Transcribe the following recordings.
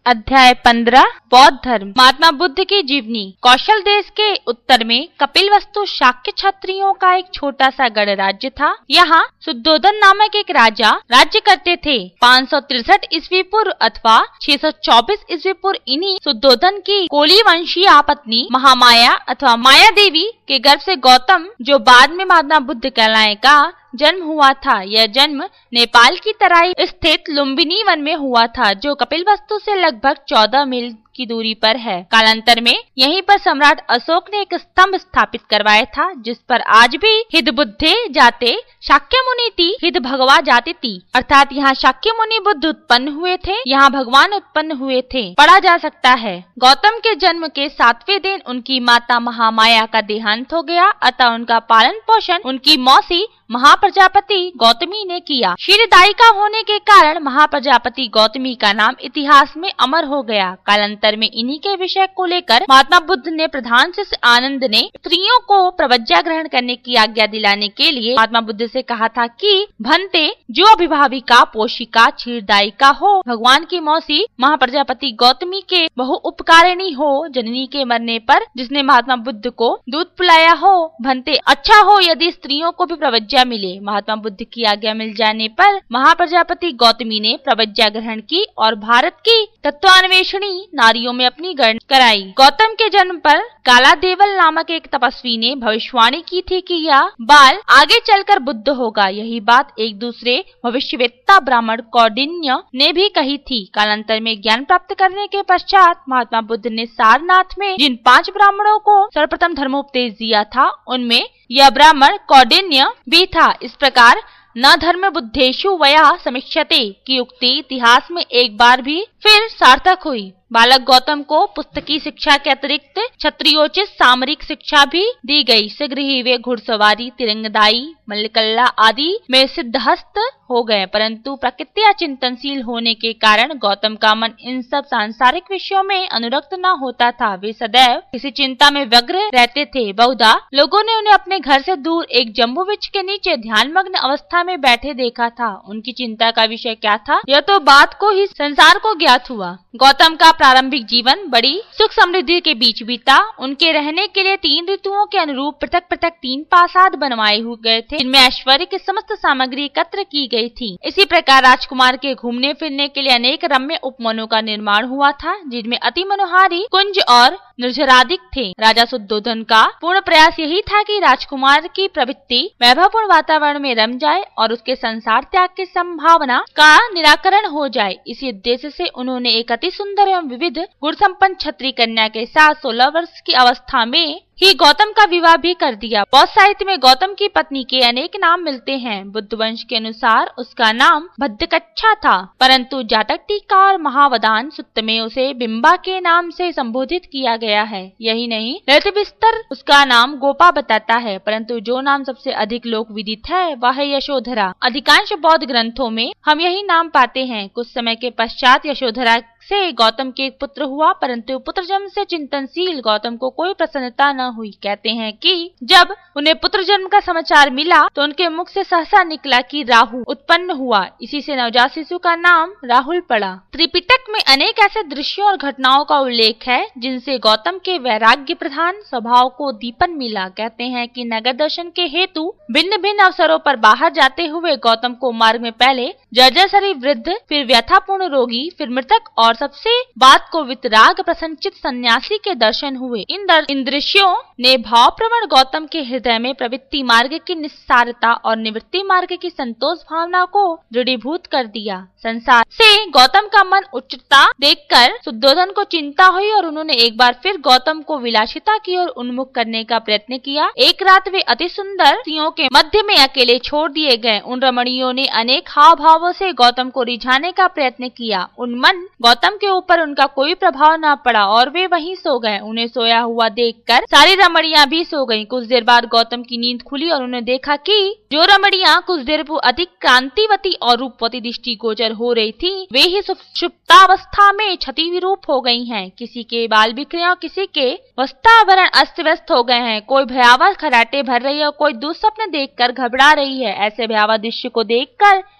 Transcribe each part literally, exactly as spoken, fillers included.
अध्याय पंद्रह बौद्ध धर्म। महात्मा बुद्ध की जीवनी। कौशल देश के उत्तर में कपिलवस्तु शाक्य क्षत्रियों का एक छोटा सा गढ़ राज्य था। यहाँ शुद्धोधन नामक एक राजा राज्य करते थे। पाँच सौ तिरसठ ईस्वी पूर्व अथवा छह सौ चौबीस ईस्वी पूर्व इन्हीं शुद्धोधन की कोली वंशीय पत्नी महामाया अथवा माया देवी के गर्भ से गौतम, जो बाद में महात्मा बुद्ध कहलाए, का जन्म हुआ था। यह जन्म नेपाल की तराई स्थित लुम्बिनी वन में हुआ था, जो कपिलवस्तु से लगभग चौदह मील की दूरी पर है। कालांतर में यहीं पर सम्राट अशोक ने एक स्तंभ स्थापित करवाया था, जिस पर आज भी हिद बुद्धे जाते शाक्य मुनि ती हिद भगवा जाते ती, अर्थात यहाँ शाक्य मुनि बुद्ध उत्पन्न हुए थे, यहाँ भगवान उत्पन्न हुए थे, पढ़ा जा सकता है। गौतम के जन्म के सातवें दिन उनकी माता महामाया का देहांत हो गया, अतः उनका पालन पोषण उनकी मौसी महाप्रजापति गौतमी ने किया। क्षीरदायिका होने के कारण महाप्रजापति गौतमी का नाम इतिहास में अमर हो गया। कालांतर में इन्हीं के विषय को लेकर महात्मा बुद्ध ने प्रधान शिष्य आनंद ने स्त्रियों को प्रवज्ञा ग्रहण करने की आज्ञा दिलाने के लिए महात्मा बुद्ध से कहा था कि भंते, जो अभिभाविका पोषिका क्षीरदायिका हो, भगवान की मौसी महाप्रजापति गौतमी के बहु उपकारिणी हो, जननी के मरने पर जिसने महात्मा बुद्ध को दूध पिलाया हो, भंते अच्छा हो यदि स्त्रियों को भी प्रवज्ञा मिले। महात्मा बुद्ध की आज्ञा मिल जाने पर महाप्रजापति गौतमी ने प्रवज्ञा ग्रहण की और भारत की तत्वान्वेषणी नारियों में अपनी गणना कराई। गौतम के जन्म पर काला देवल नामक एक तपस्वी ने भविष्यवाणी की थी कि यह बाल आगे चलकर बुद्ध होगा। यही बात एक दूसरे भविष्यवेत्ता ब्राह्मण कौंडिन्य ने भी कही थी। कालांतर में ज्ञान प्राप्त करने के पश्चात महात्मा बुद्ध ने सारनाथ में जिन पांच ब्राह्मणों को सर्वप्रथम धर्मोपदेश दिया था, उनमें यह ब्राह्मण कौंडिन्य भी था। इस प्रकार न धर्म बुद्धेषु वया समीक्षते की उक्ति इतिहास में एक बार भी फिर सार्थक हुई। बालक गौतम को पुस्तकी शिक्षा के अतिरिक्त क्षत्रियोचित सामरिक शिक्षा भी दी गई। शीघ्र ही वे घुड़सवारी, तिरंगदाई, मल्लकल्ला आदि में सिद्धहस्त हो गए, परंतु प्रकृति चिंतनशील होने के कारण गौतम का मन इन सब सांसारिक विषयों में अनुरक्त न होता था। वे सदैव किसी चिंता में व्यग्र रहते थे। बहुधा लोगों ने उन्हें अपने घर से दूर एक जम्बू वृक्ष के नीचे ध्यानमग्न अवस्था में बैठे देखा था। उनकी चिंता का विषय क्या था, यह तो बात को ही संसार को ज्ञात हुआ। गौतम का प्रारंभिक जीवन बड़ी सुख समृद्धि के बीच बीता। उनके रहने के लिए तीन ऋतुओं के अनुरूप पृथक पृथक तीन प्रासाद बनवाए हुए गए थे, जिनमें ऐश्वर्य की समस्त सामग्री एकत्र की गई थी। इसी प्रकार राजकुमार के घूमने फिरने के लिए अनेक रम्य उपवनों का निर्माण हुआ था, जिनमें अति मनोहारी कुंज और निर्झरादिक थे। राजा शुद्धोधन का पूर्ण प्रयास यही था कि राजकुमार की प्रवृत्ति वैभवपूर्ण वातावरण में रम जाए और उसके संसार त्याग की संभावना का निराकरण हो जाए। इसी उद्देश्य से उन्होंने एक अति सुंदर एवं विविध गुण संपन्न क्षत्रिय कन्या के साथ सोलह वर्ष की अवस्था में ही गौतम का विवाह भी कर दिया। बौद्ध साहित्य में गौतम की पत्नी के अनेक नाम मिलते हैं। बुद्ध वंश के अनुसार उसका नाम भद्दकच्छा था, परंतु जातक टीका और महावदान सूत्र में उसे बिंबा के नाम से संबोधित किया गया है। यही नहीं, ललित विस्तर उसका नाम गोपा बताता है, परंतु जो नाम सबसे अधिक लोक विदित है वह है यशोधरा। अधिकांश बौद्ध ग्रंथों में हम यही नाम पाते हैं। कुछ समय के पश्चात यशोधरा से गौतम के एक पुत्र हुआ, परंतु पुत्र जन्म से चिंतनशील गौतम को कोई प्रसन्नता न हुई। कहते हैं कि जब उन्हें पुत्र जन्म का समाचार मिला तो उनके मुख से सहसा निकला कि राहु उत्पन्न हुआ। इसी से नवजात शिशु का नाम राहुल पड़ा। त्रिपिटक में अनेक ऐसे दृश्यों और घटनाओं का उल्लेख है जिनसे गौतम के वैराग्य प्रधान स्वभाव को दीपन मिला। कहते हैं कि नगर दर्शन के हेतु भिन्न भिन्न अवसरों पर बाहर जाते हुए गौतम को मार्ग में पहले जर्जर शरीर वृद्ध, फिर व्यथापूर्ण रोगी, फिर मृतक और सबसे बात को वितराग प्रसन्नचित सन्यासी के दर्शन हुए। इन, दर, इन दृश्यों ने भाव प्रवण गौतम के हृदय में प्रवृत्ति मार्ग की निस्सारता और निवृत्ति मार्ग की संतोष भावना को दृढ़ीभूत कर दिया। संसार से गौतम का मन उच्चता देखकर शुद्धोधन को चिंता हुई और उन्होंने एक बार फिर गौतम को विलासिता की ओर उन्मुख करने का प्रयत्न किया। एक रात वे अति सुंदर स्त्रियों के मध्य में अकेले छोड़ दिए गए। उन रमणियों ने अनेक हाव भावों से गौतम को रिझाने का प्रयत्न किया। उन्मन गौतम के ऊपर उनका कोई प्रभाव न पड़ा और वे वहीं सो गए। उन्हें सोया हुआ देखकर सारी रमणियां भी सो गईं। कुछ देर बाद गौतम की नींद खुली और उन्हें देखा कि जो रमणियां कुछ देर पूर्व अधिक क्रांतिवती और रूपवती दृष्टि गोचर हो रही थी, वे ही सुप्तावस्था में क्षति विरूप हो गई हैं। किसी के बाल बिखरे और किसी के वस्त्रावरण अस्त व्यस्त हो गए हैं। कोई भयावह खराटे भर रही है और कोई दुस्वप्न देखकर घबरा रही है। ऐसे भयावह दृश्य को देखकर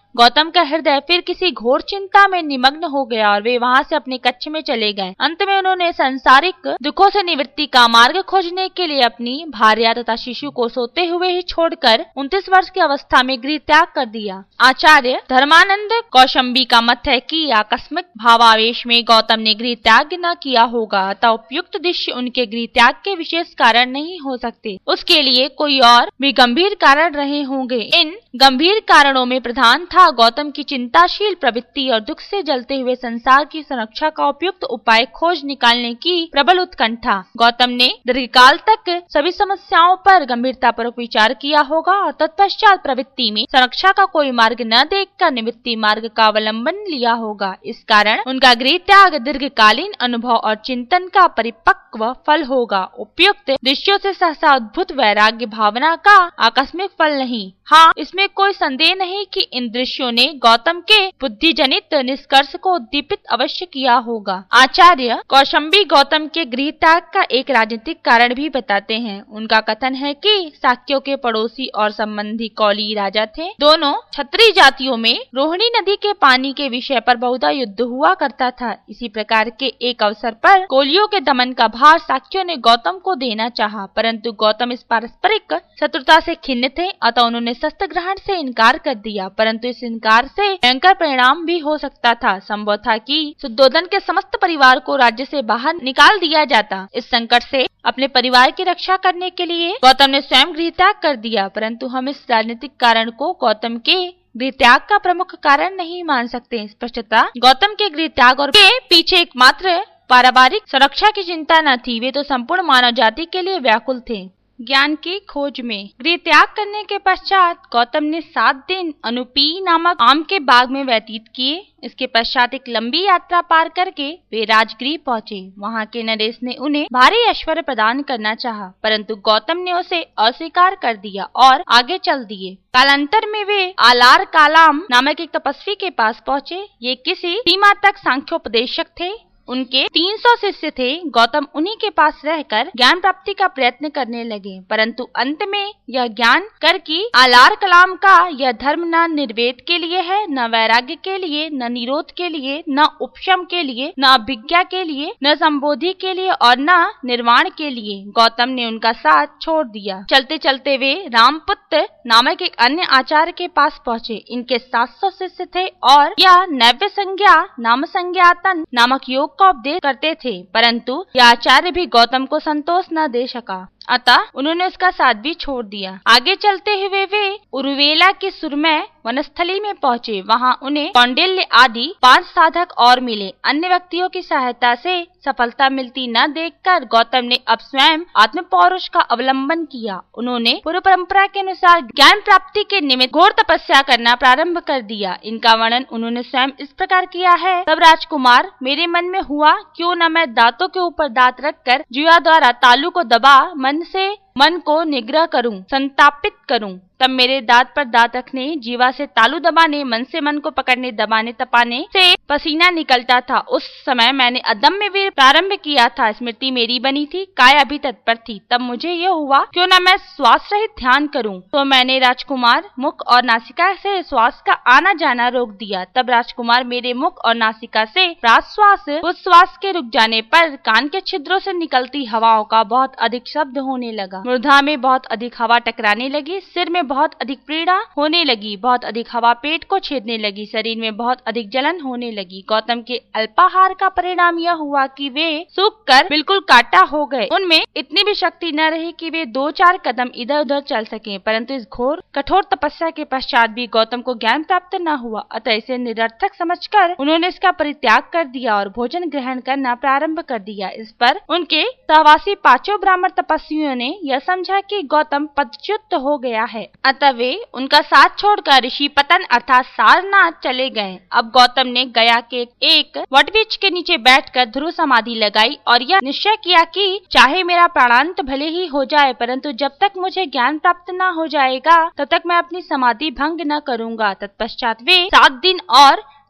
गौतम का हृदय फिर किसी घोर चिंता में निमग्न हो गया और वे वहां से अपने कक्ष में चले गए। अंत में उन्होंने सांसारिक दुखों से निवृत्ति का मार्ग खोजने के लिए अपनी भार्या तथा शिशु को सोते हुए ही छोड़कर उनतीस वर्ष की अवस्था में गृह त्याग कर दिया। आचार्य धर्मानंद कौशंबी का मत है कि आकस्मिक भावावेश में गौतम ने गृह त्याग न किया होगा, अतः उपयुक्त दृश्य उनके गृह त्याग के विशेष कारण नहीं हो सकते। उसके लिए कोई और भी गंभीर कारण रहे होंगे। इन गंभीर कारणों में प्रधान था गौतम की चिंताशील प्रवृत्ति और दुख से जलते हुए संसार की संरक्षा का उपयुक्त उपाय खोज निकालने की प्रबल उत्कंठा। गौतम ने दीर्घकाल तक सभी समस्याओं पर गंभीरतापूर्वक विचार किया होगा और तत्पश्चात प्रवृत्ति में संरक्षा का कोई मार्ग न देखकर निवृत्ति मार्ग का अवलंबन लिया होगा। इस कारण उनका गृह त्याग दीर्घकालीन अनुभव और चिंतन का परिपक्व फल होगा, उपयुक्त दृश्यों से सहसा अद्भुत वैराग्य भावना का आकस्मिक फल नहीं। हाँ, इसमें कोई संदेह नहीं कि इन दृश्यों ने गौतम के बुद्धि जनित निष्कर्ष को उद्दीपित अवश्य किया होगा। आचार्य कौशंबी गौतम के गृह त्याग का एक राजनीतिक कारण भी बताते हैं। उनका कथन है कि शाक्यों के पड़ोसी और संबंधी कौली राजा थे। दोनों क्षत्रिय जातियों में रोहिणी नदी के पानी के विषय पर बहुधा युद्ध हुआ करता था। इसी प्रकार के एक अवसर पर कोलियों के दमन का भार शाक्यों ने गौतम को देना चाहा, परंतु गौतम इस पारस्परिक शत्रुता से खिन्न थे, अतः उन्होंने शस्त्र ग्रहण से इनकार कर दिया। परंतु इस इनकार से भयंकर परिणाम भी हो सकता था। संभव था कि शुद्धोधन के समस्त परिवार को राज्य से बाहर निकाल दिया जाता। इस संकट से अपने परिवार की रक्षा करने के लिए गौतम ने स्वयं गृह त्याग कर दिया, परंतु हम इस राजनीतिक कारण को गौतम के गृह त्याग का प्रमुख कारण नहीं मान सकते। स्पष्टता गौतम के गृह त्याग और के पीछे एकमात्र पारिवारिक सुरक्षा की चिंता न थी, वे तो संपूर्ण मानव जाति के लिए व्याकुल थे। ज्ञान की खोज में गृह त्याग करने के पश्चात गौतम ने सात दिन अनुपी नामक आम के बाग में व्यतीत किए। इसके पश्चात एक लंबी यात्रा पार करके वे राजगृह पहुँचे। वहाँ के नरेश ने उन्हें भारी ऐश्वर्य प्रदान करना चाहा, परंतु गौतम ने उसे अस्वीकार कर दिया और आगे चल दिए। कालांतर में वे आलार कालाम नामक एक तपस्वी के पास पहुँचे। ये किसी सीमा तक सांख्योपदेशक थे। उनके तीन सौ शिष्य थे। गौतम उन्हीं के पास रहकर ज्ञान प्राप्ति का प्रयत्न करने लगे, परंतु अंत में यह ज्ञान कर कि आलार कलाम का यह धर्म न निर्वेद के लिए है, न वैराग्य के लिए, न निरोध के लिए, न उपशम के लिए, न अभिज्ञा के लिए, न संबोधि के लिए और न निर्वाण के लिए। गौतम ने उनका साथ छोड़ दिया। चलते चलते वे रामपुत्र नामक एक अन्य आचार्य के पास पहुँचे। इनके सात सौ शिष्य थे और यह नव्य संज्ञा नाम संज्ञातन नामक योग का उपदेश करते थे, परंतु यह आचार्य भी गौतम को संतोष न दे सका, अतः उन्होंने उसका साथ भी छोड़ दिया। आगे चलते हुए वे उरुवेला की सुरमय वनस्थली में पहुँचे। वहाँ उन्हें कौंडिल्य आदि पांच साधक और मिले। अन्य व्यक्तियों की सहायता से सफलता मिलती न देखकर गौतम ने अब स्वयं आत्म पौरुष का अवलंबन किया। उन्होंने पूर्व परंपरा के अनुसार ज्ञान प्राप्ति के निमित्त घोर तपस्या करना प्रारंभ कर दिया। इनका वर्णन उन्होंने स्वयं इस प्रकार किया है। तब राजकुमार मेरे मन में हुआ, क्यों न मैं दांतों के ऊपर दांत रखकर जुआ द्वारा तालू को दबा मन से मन को निग्रह करूं, संतापित करूं। तब मेरे दांत पर दांत रखने, जीवा से तालू दबाने, मन से मन को पकड़ने, दबाने, तपाने से पसीना निकलता था। उस समय मैंने अदम्य वीर प्रारंभ किया था। स्मृति मेरी बनी थी, काया भी तत्पर थी। तब मुझे यह हुआ, क्यों न मैं श्वास रहित ध्यान करूं। तो मैंने राजकुमार मुख और नासिका से श्वास का आना जाना रोक दिया। तब राजकुमार मेरे मुख और नासिका से प्राश्वास उच्छ्वास के रुक जाने पर कान के छिद्रों से निकलती हवाओं का बहुत अधिक शब्द होने लगा। मूर्धा में बहुत अधिक हवा टकराने लगी। सिर में बहुत अधिक पीड़ा होने लगी। बहुत अधिक हवा पेट को छेदने लगी। शरीर में बहुत अधिक जलन होने लगी। गौतम के अल्पाहार का परिणाम यह हुआ कि वे सूख कर बिल्कुल काटा हो गए। उनमें इतनी भी शक्ति न रही कि वे दो चार कदम इधर उधर चल सके। परंतु इस घोर कठोर तपस्या के पश्चात भी गौतम को ज्ञान प्राप्त न हुआ, अतः इसे निरर्थक समझकर उन्होंने इसका परित्याग कर दिया और भोजन ग्रहण करना प्रारंभ कर दिया। इस पर उनके सहवासी पांचों ब्राह्मण तपस्वियों ने यह समझा कि गौतम पदच्युत हो गया है, अतः वे उनका साथ छोड़कर ऋषि पतन अर्थात सारनाथ चले गए। अब गौतम ने गया के एक वटवृक्ष के नीचे बैठकर ध्रुव समाधि लगाई और यह निश्चय किया कि चाहे मेरा प्राणांत भले ही हो जाए, परंतु जब तक मुझे ज्ञान प्राप्त न हो जाएगा तब तक मैं अपनी समाधि भंग न करूंगा। तत्पश्चात वे सात दिन और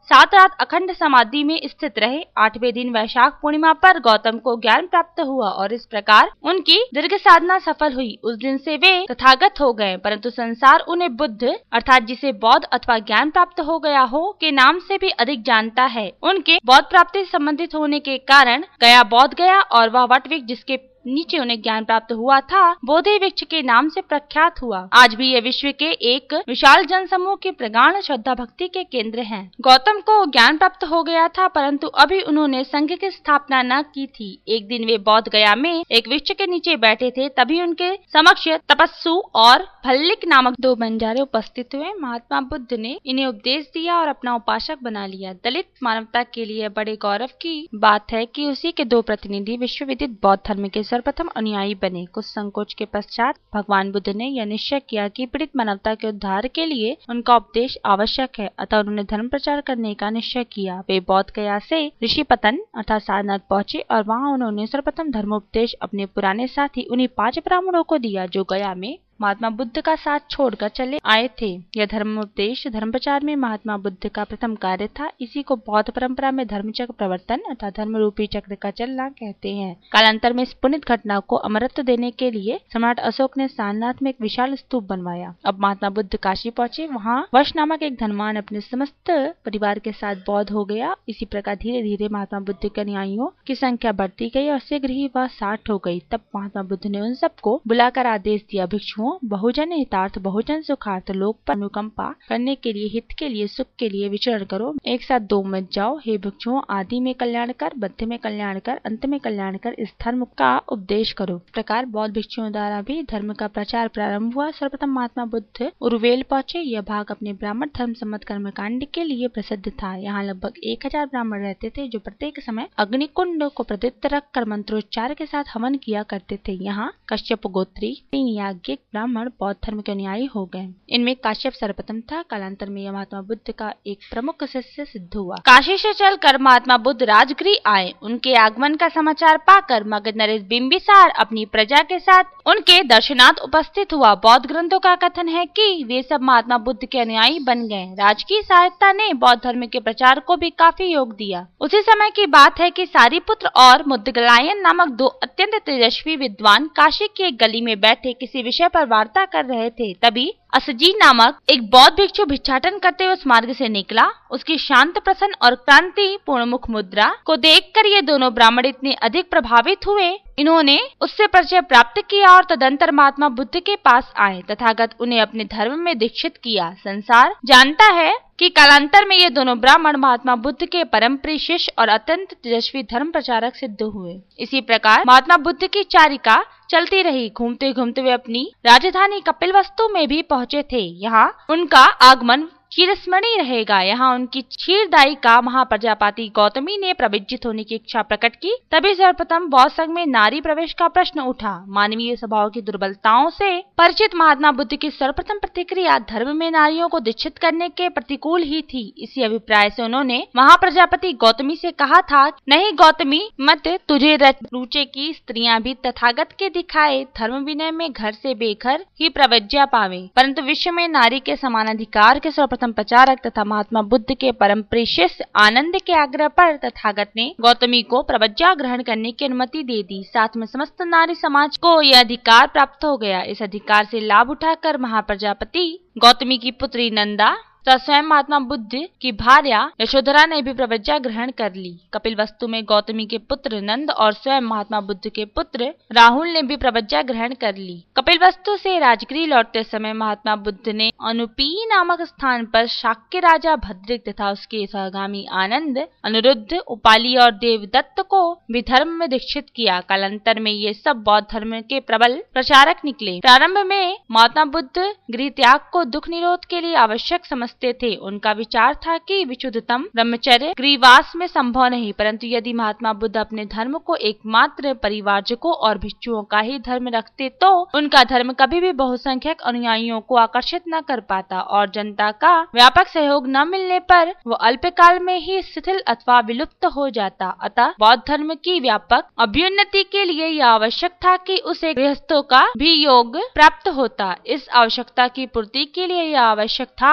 सात रात अखंड समाधि में स्थित रहे। आठवें दिन वैशाख पूर्णिमा पर गौतम को ज्ञान प्राप्त हुआ और इस प्रकार उनकी दीर्घ साधना सफल हुई। उस दिन से वे तथागत हो गए, परंतु संसार उन्हें बुद्ध अर्थात जिसे बौद्ध अथवा ज्ञान प्राप्त हो गया हो के नाम से भी अधिक जानता है। उनके बौद्ध प्राप्ति से संबंधित होने के कारण गया बौद्ध गया और वह वट वृक्ष जिसके नीचे उन्हें ज्ञान प्राप्त हुआ था बोधि वृक्ष के नाम से प्रख्यात हुआ। आज भी ये विश्व के एक विशाल जन समूह की प्रगाढ़ श्रद्धा भक्ति के केंद्र हैं। गौतम को ज्ञान प्राप्त हो गया था, परंतु अभी उन्होंने संघ की स्थापना न की थी। एक दिन वे बौद्ध गया में एक वृक्ष के नीचे बैठे थे, तभी उनके समक्ष तपस्सु और भल्लिक नामक दो बंजारे उपस्थित हुए। महात्मा बुद्ध ने इन्हें उपदेश दिया और अपना उपासक बना लिया। दलित मानवता के लिए बड़े गौरव की बात है कि उसी के दो प्रतिनिधि विश्व विदित बौद्ध धर्म के सर्वप्रथम अनुयायी बने। कुछ संकोच के पश्चात भगवान बुद्ध ने यह निश्चय किया कि पीड़ित मानवता के उद्धार के लिए उनका उपदेश आवश्यक है, अतः उन्होंने धर्म प्रचार करने का निश्चय किया। वे बौद्ध गया से ऋषिपतन अर्थात सारनाथ पहुंचे और वहां उन्होंने सर्वप्रथम धर्मोपदेश अपने पुराने साथी उन्हीं पांच ब्राह्मणों को दिया जो गया में महात्मा बुद्ध का साथ छोड़कर चले आए थे। यह धर्मोपदेश धर्म प्रचार में महात्मा बुद्ध का प्रथम कार्य था। इसी को बौद्ध परंपरा में धर्म चक्र प्रवर्तन अर्थात धर्म रूपी चक्र का चलना कहते हैं। कालांतर में इस पुनित घटना को अमरत्व देने के लिए सम्राट अशोक ने सारनाथ में एक विशाल स्तूप बनवाया। अब महात्मा बुद्ध काशी पहुंचे। वहाँ वश नामक एक धनवान अपने समस्त परिवार के साथ बौद्ध हो गया। इसी प्रकार धीरे धीरे महात्मा बुद्ध के अनुयायियों की संख्या बढ़ती गई और शीघ्र ही वह साठ हो गई। तब महात्मा बुद्ध ने उन सबको बुलाकर आदेश दिया, भिक्षुओं, बहुजन हितार्थ बहुजन सुखार्थ लोक पर अनुकंपा करने के लिए, हित के लिए, सुख के लिए विचरण करो। एक साथ दो मत जाओ। हे भिक्षुओं, आदि में कल्याण कर, मध्य में कल्याण कर, अंत में कल्याण कर, इस धर्म का उपदेश करो। इस प्रकार बौद्ध भिक्षुओं द्वारा भी धर्म का प्रचार प्रारंभ हुआ। सर्वप्रथम महात्मा बुद्ध उरुवेल पहुंचे। यह भाग अपने ब्राह्मण धर्म सम्मत कर्मकांड के लिए प्रसिद्ध था। यहाँ लगभग एक हजार ब्राह्मण रहते थे जो प्रत्येक समय अग्निकुंड को प्रदीप्त रखकर मंत्रोच्चार के साथ हवन किया करते थे। यहाँ कश्यप गोत्री तीन याज्ञिक ब्राह्मण बौद्ध धर्म के अनुयायी हो गए। इनमें काश्यप सर्वप्रथम था। कालांतर में यह महात्मा बुद्ध का एक प्रमुख शिष्य सिद्ध हुआ। काशी से चलकर महात्मा बुद्ध राजगृह आए। उनके आगमन का समाचार पाकर मगध नरेश बिंबिसार अपनी प्रजा के साथ उनके दर्शनार्थ उपस्थित हुआ। बौद्ध ग्रंथों का कथन है कि वे सब महात्मा बुद्ध के अनुयायी बन गए। राजकीय सहायता ने बौद्ध धर्म के प्रचार को भी काफी योग दिया। उसी समय की बात है कि सारिपुत्र और मुद्गलायन नामक दो अत्यंत तेजस्वी विद्वान काशी की एक गली में बैठे किसी विषय पर वार्ता कर रहे थे। तभी असजी नामक एक बौद्ध भिक्षु भिक्षाटन करते हुए उस मार्ग से निकला। उसकी शांत प्रसन्न और क्रांति पूर्ण मुख मुद्रा को देखकर ये दोनों ब्राह्मण इतने अधिक प्रभावित हुए, इन्होंने उससे परिचय प्राप्त किया और तदंतर महात्मा बुद्ध के पास आए। तथागत उन्हें अपने धर्म में दीक्षित किया। संसार जानता है कि कालांतर में ये दोनों ब्राह्मण महात्मा बुद्ध के परम प्रिय शिष्य और अत्यंत तेजस्वी धर्म प्रचारक सिद्ध हुए। इसी प्रकार महात्मा बुद्ध की चारिका चलती रही। घूमते घूमते वे अपनी राजधानी कपिलवस्तु में भी पहुंचे थे। यहाँ उनका आगमन चिरस्मरणीय रहेगा। यहाँ उनकी क्षीरदायिका महाप्रजापति गौतमी ने प्रविजित होने की इच्छा प्रकट की। तभी सर्वप्रथम बौद्ध संघ में नारी प्रवेश का प्रश्न उठा। मानवीय स्वभाव की दुर्बलताओं से परिचित महात्मा बुद्ध की सर्वप्रथम प्रतिक्रिया धर्म में नारियों को दीक्षित करने के प्रतिकूल ही थी। इसी अभिप्राय से उन्होंने महाप्रजापति गौतमी से कहा था, नहीं गौतमी, मत तुझे रुचे की स्त्रियां भी तथागत के दिखाए धर्म विनय में घर से बेघर ही प्रवज्ञा पावे, परंतु विश्व में नारी के समान अधिकार के सर्वप्रथम प्रचारक तथा महात्मा बुद्ध के परम प्रिय शिष्य आनंद के आग्रह पर तथागत ने गौतमी को प्रवज्ञा ग्रहण करने की अनुमति दे दी। साथ में समस्त नारी समाज को यह अधिकार प्राप्त हो गया। इस अधिकार से लाभ उठाकर महाप्रजापति गौतमी की पुत्री नंदा तथा स्वयं महात्मा बुद्ध की भार्या यशोधरा ने भी प्रवज्ञा ग्रहण कर ली। कपिलवस्तु में गौतमी के पुत्र नंद और स्वयं महात्मा बुद्ध के पुत्र राहुल ने भी प्रवज्ञा ग्रहण कर ली। कपिलवस्तु से राजगृह लौटते समय महात्मा बुद्ध ने अनुपी नामक स्थान पर शाक्य राजा भद्रिक तथा उसके सहगामी आनंद, अनिरुद्ध, उपाली और देवदत्त को भी धर्म में दीक्षित किया। कालांतर में ये सब बौद्ध धर्म के प्रबल प्रचारक निकले। प्रारंभ में महात्मा बुद्ध गृह त्याग को दुख निरोध के लिए आवश्यक समझ थे। उनका विचार था कि विशुद्धतम ब्रह्मचर्य गृहवास में संभव नहीं, परंतु यदि महात्मा बुद्ध अपने धर्म को एकमात्र परिवारजकों और भिक्षुओं का ही धर्म रखते तो उनका धर्म कभी भी बहुसंख्यक अनुयायियों को आकर्षित न कर पाता और जनता का व्यापक सहयोग न मिलने पर वो अल्पकाल में ही शिथिल अथवा विलुप्त हो जाता। अतः बौद्ध धर्म की व्यापक अभ्युन्नति के लिए यह आवश्यक था कि उसे गृहस्थों का भी योग प्राप्त होता। इस आवश्यकता की पूर्ति के लिए यह आवश्यक था कि बौद्ध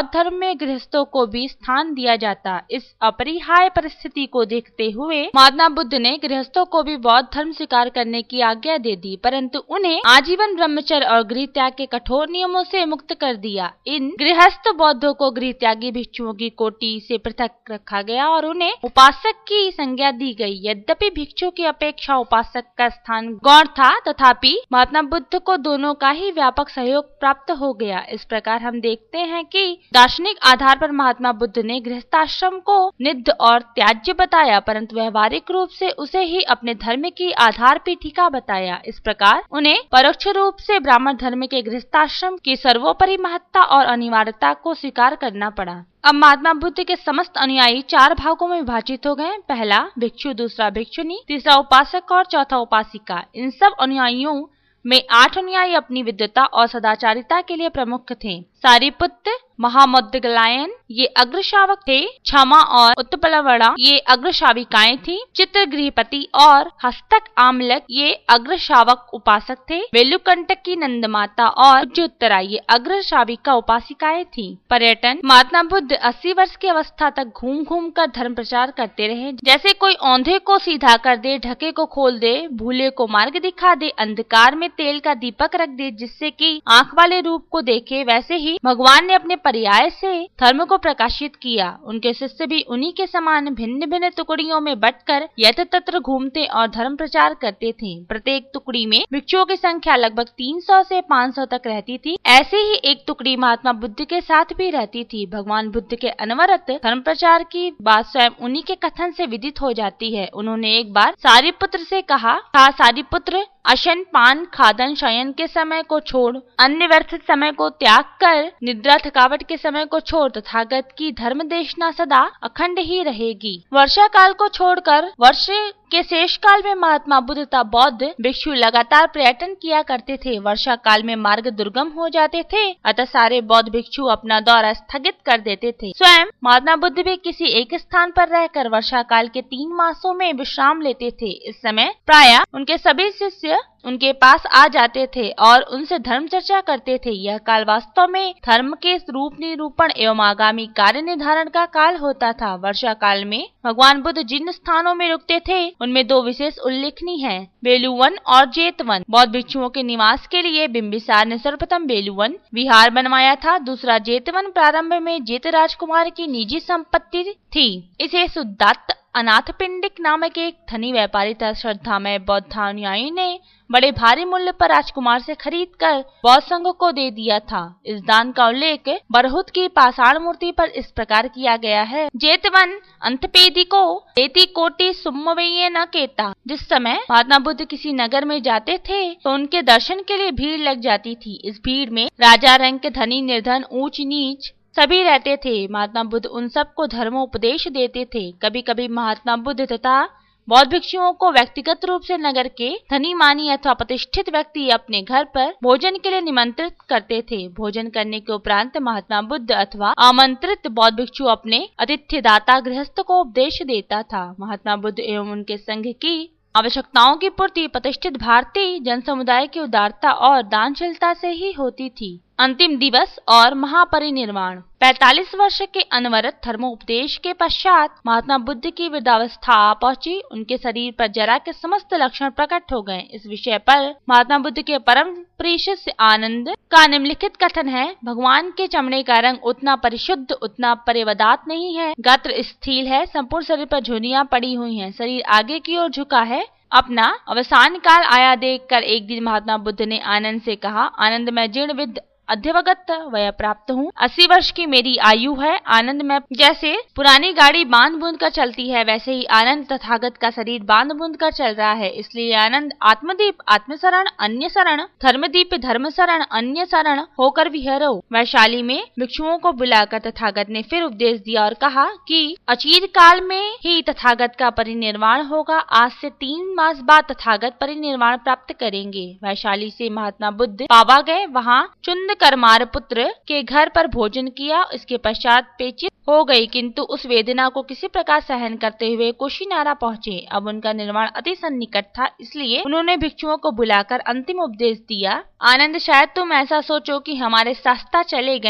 बौद्ध धर्म में गृहस्थों को भी स्थान दिया जाता। इस अपरिहार्य परिस्थिति को देखते हुए महात्मा बुद्ध ने गृहस्थों को भी बौद्ध धर्म स्वीकार करने की आज्ञा दे दी, परंतु उन्हें आजीवन ब्रह्मचर्य और गृह त्याग के कठोर नियमों से मुक्त कर दिया। इन गृहस्थ बौद्धों को गृह त्यागी भिक्षुओं की कोटि से पृथक रखा गया और उन्हें उपासक की संज्ञा दी गई। यद्यपि भिक्षु की अपेक्षा उपासक का स्थान गौण था, तथापि महात्मा बुद्ध को दोनों का ही व्यापक सहयोग प्राप्त हो गया। इस प्रकार हम देखते हैं कि दार्शनिक आधार पर महात्मा बुद्ध ने गृहस्थाश्रम को नित्य और त्याज्य बताया, परंतु व्यवहारिक रूप से उसे ही अपने धर्म की आधार पीठिका बताया। इस प्रकार उन्हें परोक्ष रूप से ब्राह्मण धर्म के गृहस्थाश्रम की सर्वोपरि महत्ता और अनिवार्यता को स्वीकार करना पड़ा। अब महात्मा बुद्ध के समस्त अनुयायी चार भागों में विभाजित हो गए। पहला भिक्षु, दूसरा भिक्षुनी, तीसरा उपासक और चौथा उपासिका। इन सब अनुयायियों में आठ अनुयायी अपनी विद्वता और सदाचारिता के लिए प्रमुख थे। सारिपुत्र, महामौद्गलायन ये अग्र शावक थे। क्षमा और उत्पलवड़ा ये अग्र शाविकाएं थी। चित्रगृहपति और हस्तक आमलक ये अग्र शावक उपासक थे। वेलुकंटक की नंदमाता और उज्जोत्तरा ये अग्र शाविका उपासिकाएं थी। पर्यटन, महात्मा बुद्ध अस्सी वर्ष की अवस्था तक घूम घूम कर धर्म प्रचार करते रहे। जैसे कोई औंधे को सीधा कर दे, ढके को खोल दे, भूले को मार्ग दिखा दे, अंधकार में तेल का दीपक रख दे जिससे कि आंख वाले रूप को देखे, वैसे ही भगवान ने अपने पर्याय से धर्म को प्रकाशित किया। उनके शिष्य भी उन्हीं के समान भिन्न भिन्न टुकड़ियों में बंटकर यत्र तत्र घूमते और धर्म प्रचार करते थे। प्रत्येक टुकड़ी में भिक्षुओं की संख्या लगभग तीन सौ से पाँच सौ तक रहती थी। ऐसे ही एक टुकड़ी महात्मा बुद्ध के साथ भी रहती थी। भगवान बुद्ध के अनवरत धर्म प्रचार की बात स्वयं उन्हीं के कथन से विदित हो जाती है। उन्होंने एक बार सारिपुत्र से कहा था, सारिपुत्र, अशन, पान, खादन, शयन के समय को छोड़, अन्य व्यर्थ समय को त्याग कर, निद्रा थकावट के समय को छोड़, तथागत की धर्म देशना सदा अखंड ही रहेगी। वर्षा काल को छोड़कर वर्ष के शेष काल में महात्मा बुद्ध तथा बौद्ध भिक्षु लगातार पर्यटन किया करते थे। वर्षा काल में मार्ग दुर्गम हो जाते थे, अतः सारे बौद्ध भिक्षु अपना दौरा स्थगित कर देते थे। स्वयं महात्मा बुद्ध भी किसी एक स्थान पर रहकर वर्षा काल के तीन मासों में विश्राम लेते थे। इस समय प्रायः उनके सभी शिष्य उनके पास आ जाते थे और उनसे धर्म चर्चा करते थे। यह काल वास्तव में धर्म के रूप निरूपण एवं आगामी कार्य निर्धारण का काल होता था। वर्षा काल में भगवान बुद्ध जिन स्थानों में रुकते थे उनमें दो विशेष उल्लेखनीय हैं, बेलुवन और जेतवन। बौद्ध भिक्षुओं के निवास के लिए बिंबिसार ने सर्वप्रथम बेलुवन विहार बनवाया था। दूसरा जेतवन प्रारंभ में जेत राजकुमार की निजी संपत्ति थी। इसे सुदात्त अनाथ पिंडिक नामक एक धनी व्यापारी तथा श्रद्धामय बौद्ध अनुयायी ने बड़े भारी मूल्य पर राजकुमार से खरीद कर बौद्ध संघ को दे दिया था। इस दान का उल्लेख बरहुत की पाषाण मूर्ति पर इस प्रकार किया गया है, जेतवन अंतपेदी को देती कोटि सुम्मवेय न केता। जिस समय महात्मा बुद्ध किसी नगर में जाते थे तो उनके दर्शन के लिए भीड़ लग जाती थी। इस भीड़ में राजा, रंग के धनी, निर्धन, ऊंच नीच सभी रहते थे। महात्मा बुद्ध उन सबको धर्मोपदेश देते थे। कभी कभी महात्मा बुद्ध तथा बौद्ध भिक्षुओं को व्यक्तिगत रूप से नगर के धनी मानी अथवा प्रतिष्ठित व्यक्ति अपने घर पर भोजन के लिए निमंत्रित करते थे। भोजन करने के उपरांत महात्मा बुद्ध अथवा आमंत्रित बौद्ध भिक्षु अपने अतिथ्यदाता गृहस्थ को उपदेश देता था। महात्मा बुद्ध एवं उनके संघ की आवश्यकताओं की पूर्ति प्रतिष्ठित भारतीय जन समुदाय की उदारता और दानशीलता से ही होती थी। अंतिम दिवस और महापरिनिर्वाण। पैंतालीस वर्ष के अनवरत धर्मोपदेश के पश्चात महात्मा बुद्ध की वृद्धावस्था आ पहुंची। उनके शरीर पर जरा के समस्त लक्षण प्रकट हो गए। इस विषय पर महात्मा बुद्ध के परम प्रिय शिष्य आनंद का निम्नलिखित कथन है, भगवान के चमड़े का रंग उतना परिशुद्ध, उतना परिवदात नहीं है। गात्र स्थिर है, संपूर्ण शरीर पर झुर्रियां पड़ी हुई हैं, शरीर आगे की ओर झुका है। अपना अवसान काल आया देखकर एक दिन महात्मा बुद्ध ने आनंद से कहा, आनंद, मैं जीर्ण विद्ध अध्यवगत वय प्राप्त हूँ। अस्सी वर्ष की मेरी आयु है। आनंद, में जैसे पुरानी गाड़ी बांध बूंद कर चलती है, वैसे ही आनंद तथागत का शरीर बांध बूंद कर चल रहा है। इसलिए आनंद आत्मदीप आत्मशरण, अन्य शरण, धर्मदीप धर्म शरण, अन्य शरण होकर विहरो। वैशाली में भिक्षुओं को बुलाकर तथागत ने फिर उपदेश दिया और कहा कि अचिर काल में ही तथागत का परिनिर्वाण होगा। आज से तीन मास बाद तथागत परिनिर्वाण प्राप्त करेंगे। वैशाली से महात्मा बुद्ध पावा गए। वहाँ चुंद करमार पुत्र के घर पर भोजन किया। इसके पश्चात पेचित हो गई, किंतु उस वेदना को किसी प्रकार सहन करते हुए कुशीनारा पहुँचे। अब उनका निर्वाण अति सन्निकट था, इसलिए उन्होंने भिक्षुओं को बुलाकर अंतिम उपदेश दिया। आनंद, शायद तुम ऐसा सोचो कि हमारे शास्त्रा चले गए,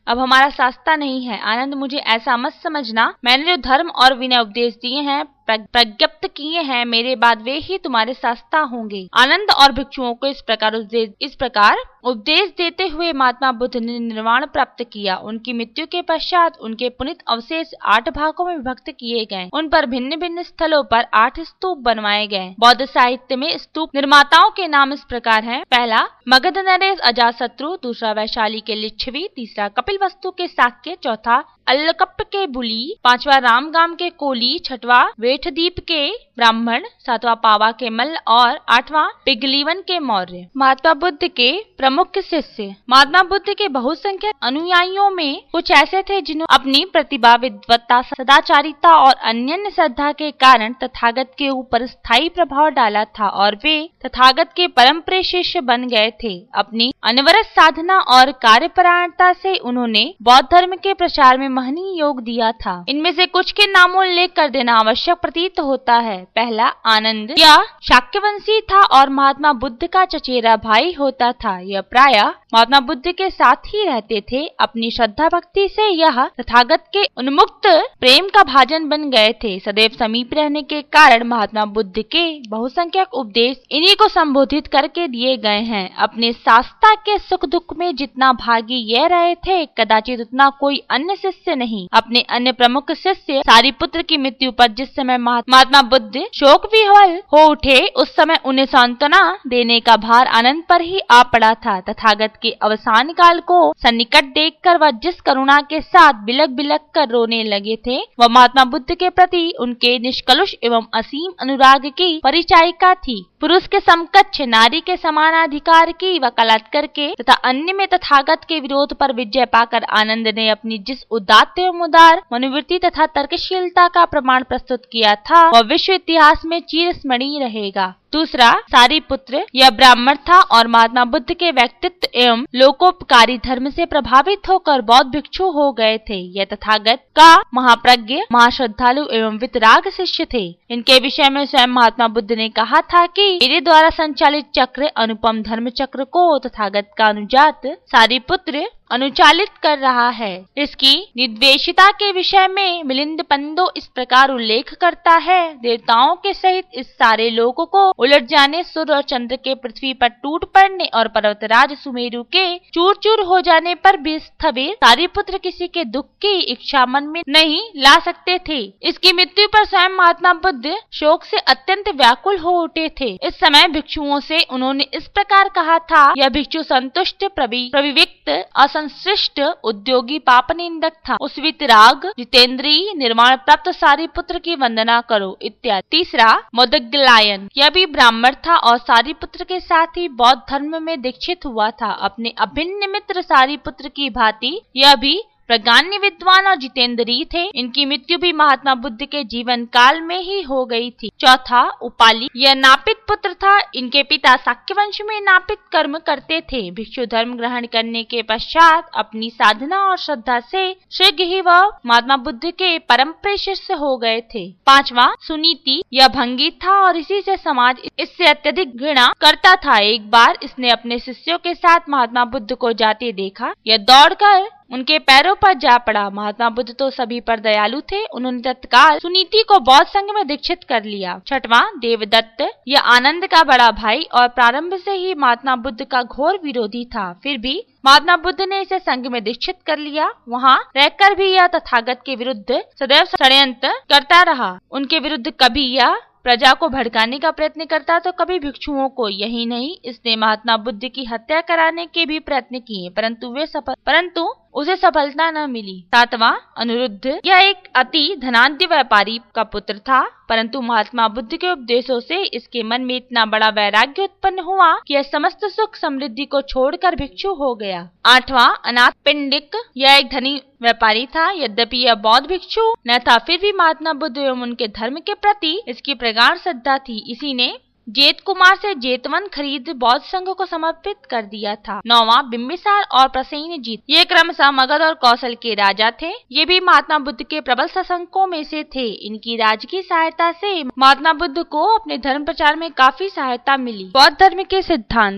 अब हमारा शास्ता नहीं है। आनंद, मुझे ऐसा मत समझना। मैंने जो धर्म और विनय उपदेश दिए हैं, प्रज्ञप्त किए हैं, मेरे बाद वे ही तुम्हारे शास्ता होंगे। आनंद और भिक्षुओं को इस प्रकार उपदेश इस प्रकार उपदेश देते हुए महात्मा बुद्ध ने निर्वाण प्राप्त किया। उनकी मृत्यु के पश्चात उनके पुनित अवशेष आठ भागों में विभक्त किए गए। उन पर भिन्न भिन्न स्थलों पर आठ स्तूप बनवाए गए। बौद्ध साहित्य में स्तूप निर्माताओं के नाम इस प्रकार हैं। पहला मगध नरेश अजातशत्रु, दूसरा वैशाली के लिच्छवी, तीसरा कपिलवस्तु के शाक्य, चौथा अल्लकप्प के बुली, पांचवा रामगाम के कोली, छठवां वेठदीप के ब्राह्मण, सातवां पावा के मल्ल और आठवां पिगलीवन के मौर्य। महात्मा बुद्ध के प्रमुख शिष्य। महात्मा बुद्ध के बहुसंख्यक अनुयायियों में कुछ ऐसे थे जिन्होंने अपनी प्रतिभा, विद्वत्ता, सदाचारिता और अन्य श्रद्धा के कारण तथागत के ऊपर स्थायी प्रभाव डाला था और वे तथागत के परम प्रिय शिष्य बन गए थे। अपनी अनवरत साधना और कार्यपरायणता से उन्होंने बौद्ध धर्म के प्रचार में महनीय योग दिया था। इनमें से कुछ के नामोल्लेख कर देना आवश्यक प्रतीत होता है। पहला आनंद, यह शाक्यवंशी था और महात्मा बुद्ध का चचेरा भाई होता था। यह प्रायः महात्मा बुद्ध के साथ ही रहते थे। अपनी श्रद्धा भक्ति से यह तथागत के उन्मुक्त प्रेम का भाजन बन गए थे। सदैव समीप रहने के कारण महात्मा बुद्ध के बहुसंख्यक उपदेश इन्हीं को संबोधित करके दिए गए हैं। अपने शास्ता के सुख दुख में जितना भागी यह रहे थे, कदाचित उतना कोई अन्य शिष्य नहीं। अपने अन्य प्रमुख शिष्य सारिपुत्र की मृत्यु पर जिस समय महात्मा बुद्ध शोक विह्वल हो उठे, उस समय उन्हें सांत्वना देने का भार आनंद पर ही आ पड़ा था। तथागत के अवसान काल को सन्निकट देखकर वह जिस करुणा के साथ बिलक बिलक कर रोने लगे थे, वह महात्मा बुद्ध के प्रति उनके निष्कलुष एवं असीम अनुराग की परिचायिका थी। पुरुष के समकक्ष नारी के समानाधिकार की वकालत करके तथा अन्य में तथागत के विरोध पर विजय पाकर आनंद ने अपनी जिस उदात्त एवं उदार मनोवृत्ति तथा तर्कशीलता का प्रमाण प्रस्तुत किया था, वह विश्व इतिहास में चिरस्मरणीय रहेगा। दूसरा सारिपुत्र, यह ब्राह्मण था और महात्मा बुद्ध के व्यक्तित्व एवं लोकोपकारी धर्म से प्रभावित होकर बौद्ध भिक्षु हो गए थे। यह तथागत का महाप्रज्ञ, महाश्रद्धालु एवं वितराग शिष्य थे। इनके विषय में स्वयं महात्मा बुद्ध ने कहा था कि मेरे द्वारा संचालित चक्र, अनुपम धर्म चक्र को तथागत का अनुजात सारिपुत्र अनुचालित कर रहा है। इसकी निर्देशिता के विषय में मिलिंद पंदो इस प्रकार उल्लेख करता है, देवताओं के सहित इस सारे लोगों को उलट जाने, सूर्य और चंद्र के पृथ्वी पर टूट पड़ने और पर्वतराज सुमेरु के चूर चूर हो जाने पर भी स्थविर सारिपुत्र किसी के दुख की इच्छा मन में नहीं ला सकते थे। इसकी मृत्यु पर स्वयं महात्मा बुद्ध शोक से अत्यंत व्याकुल हो उठे थे। इस समय भिक्षुओं से उन्होंने इस प्रकार कहा था, यह भिक्षु संतुष्ट, प्रविविक्त, असंश्लिष्ट, उद्योगी, पाप निंदक था। उस वितराग, जितेंद्रिय, निर्वाण प्राप्त सारिपुत्र की वंदना करो इत्यादि। तीसरा मोदग्लायन, यह भी ब्राह्मण था और सारिपुत्र के साथ ही बौद्ध धर्म में दीक्षित हुआ था। अपने अभिन्न मित्र सारिपुत्र की भांति यह भी प्रज्ञान्य, विद्वान और जितेंद्रिय थे। इनकी मृत्यु भी महात्मा बुद्ध के जीवन काल में ही हो गई थी। चौथा उपाली, यह नापित पुत्र था। इनके पिता शाक्य वंश में नापित कर्म करते थे। भिक्षु धर्म ग्रहण करने के पश्चात अपनी साधना और श्रद्धा से शीघ्र ही वह महात्मा बुद्ध के परम प्रिय शिष्य हो गए थे। पांचवा सुनीति, यह भंगी था और इसी से समाज इससे अत्यधिक घृणा करता था। एक बार इसने अपने शिष्यों के साथ महात्मा बुद्ध को जाते देखा। यह दौड़कर उनके पैरों पर जा पड़ा। महात्मा बुद्ध तो सभी पर दयालु थे। उन्होंने तत्काल सुनीति को बौद्ध संघ में दीक्षित कर लिया। छठवां देवदत्त, यह आनंद का बड़ा भाई और प्रारंभ से ही महात्मा बुद्ध का घोर विरोधी था। फिर भी महात्मा बुद्ध ने इसे संघ में दीक्षित कर लिया। वहाँ रहकर भी यह तथागत के विरुद्ध सदैव षड्यंत्र करता रहा। उनके विरुद्ध कभी यह प्रजा को भड़काने का प्रयत्न करता तो कभी भिक्षुओं को। यही नहीं, इसने महात्मा बुद्ध की हत्या कराने के भी प्रयत्न किए, परंतु वे सफल परंतु उसे सफलता न मिली। सातवां अनिरुद्ध, यह एक अति धनाढ्य व्यापारी का पुत्र था, परंतु महात्मा बुद्ध के उपदेशों से इसके मन में इतना बड़ा वैराग्य उत्पन्न हुआ कि यह समस्त सुख समृद्धि को छोड़कर भिक्षु हो गया। आठवां अनाथ पिंडिक, यह एक धनी व्यापारी था। यद्यपि यह बौद्ध भिक्षु न था, फिर भी महात्मा बुद्ध एवं उनके धर्म के प्रति इसकी प्रगाढ़ श्रद्धा थी। इसी ने जेत कुमार से जेतवन खरीद बौद्ध संघ को समर्पित कर दिया था। नौवां बिंबिसार और प्रसेनजीत, ये क्रमशः मगध और कौशल के राजा थे। ये भी महात्मा बुद्ध के प्रबल सशंकों में से थे। इनकी राजकीय सहायता से महात्मा बुद्ध को अपने धर्म प्रचार में काफी सहायता मिली। बौद्ध धर्म के सिद्धांत,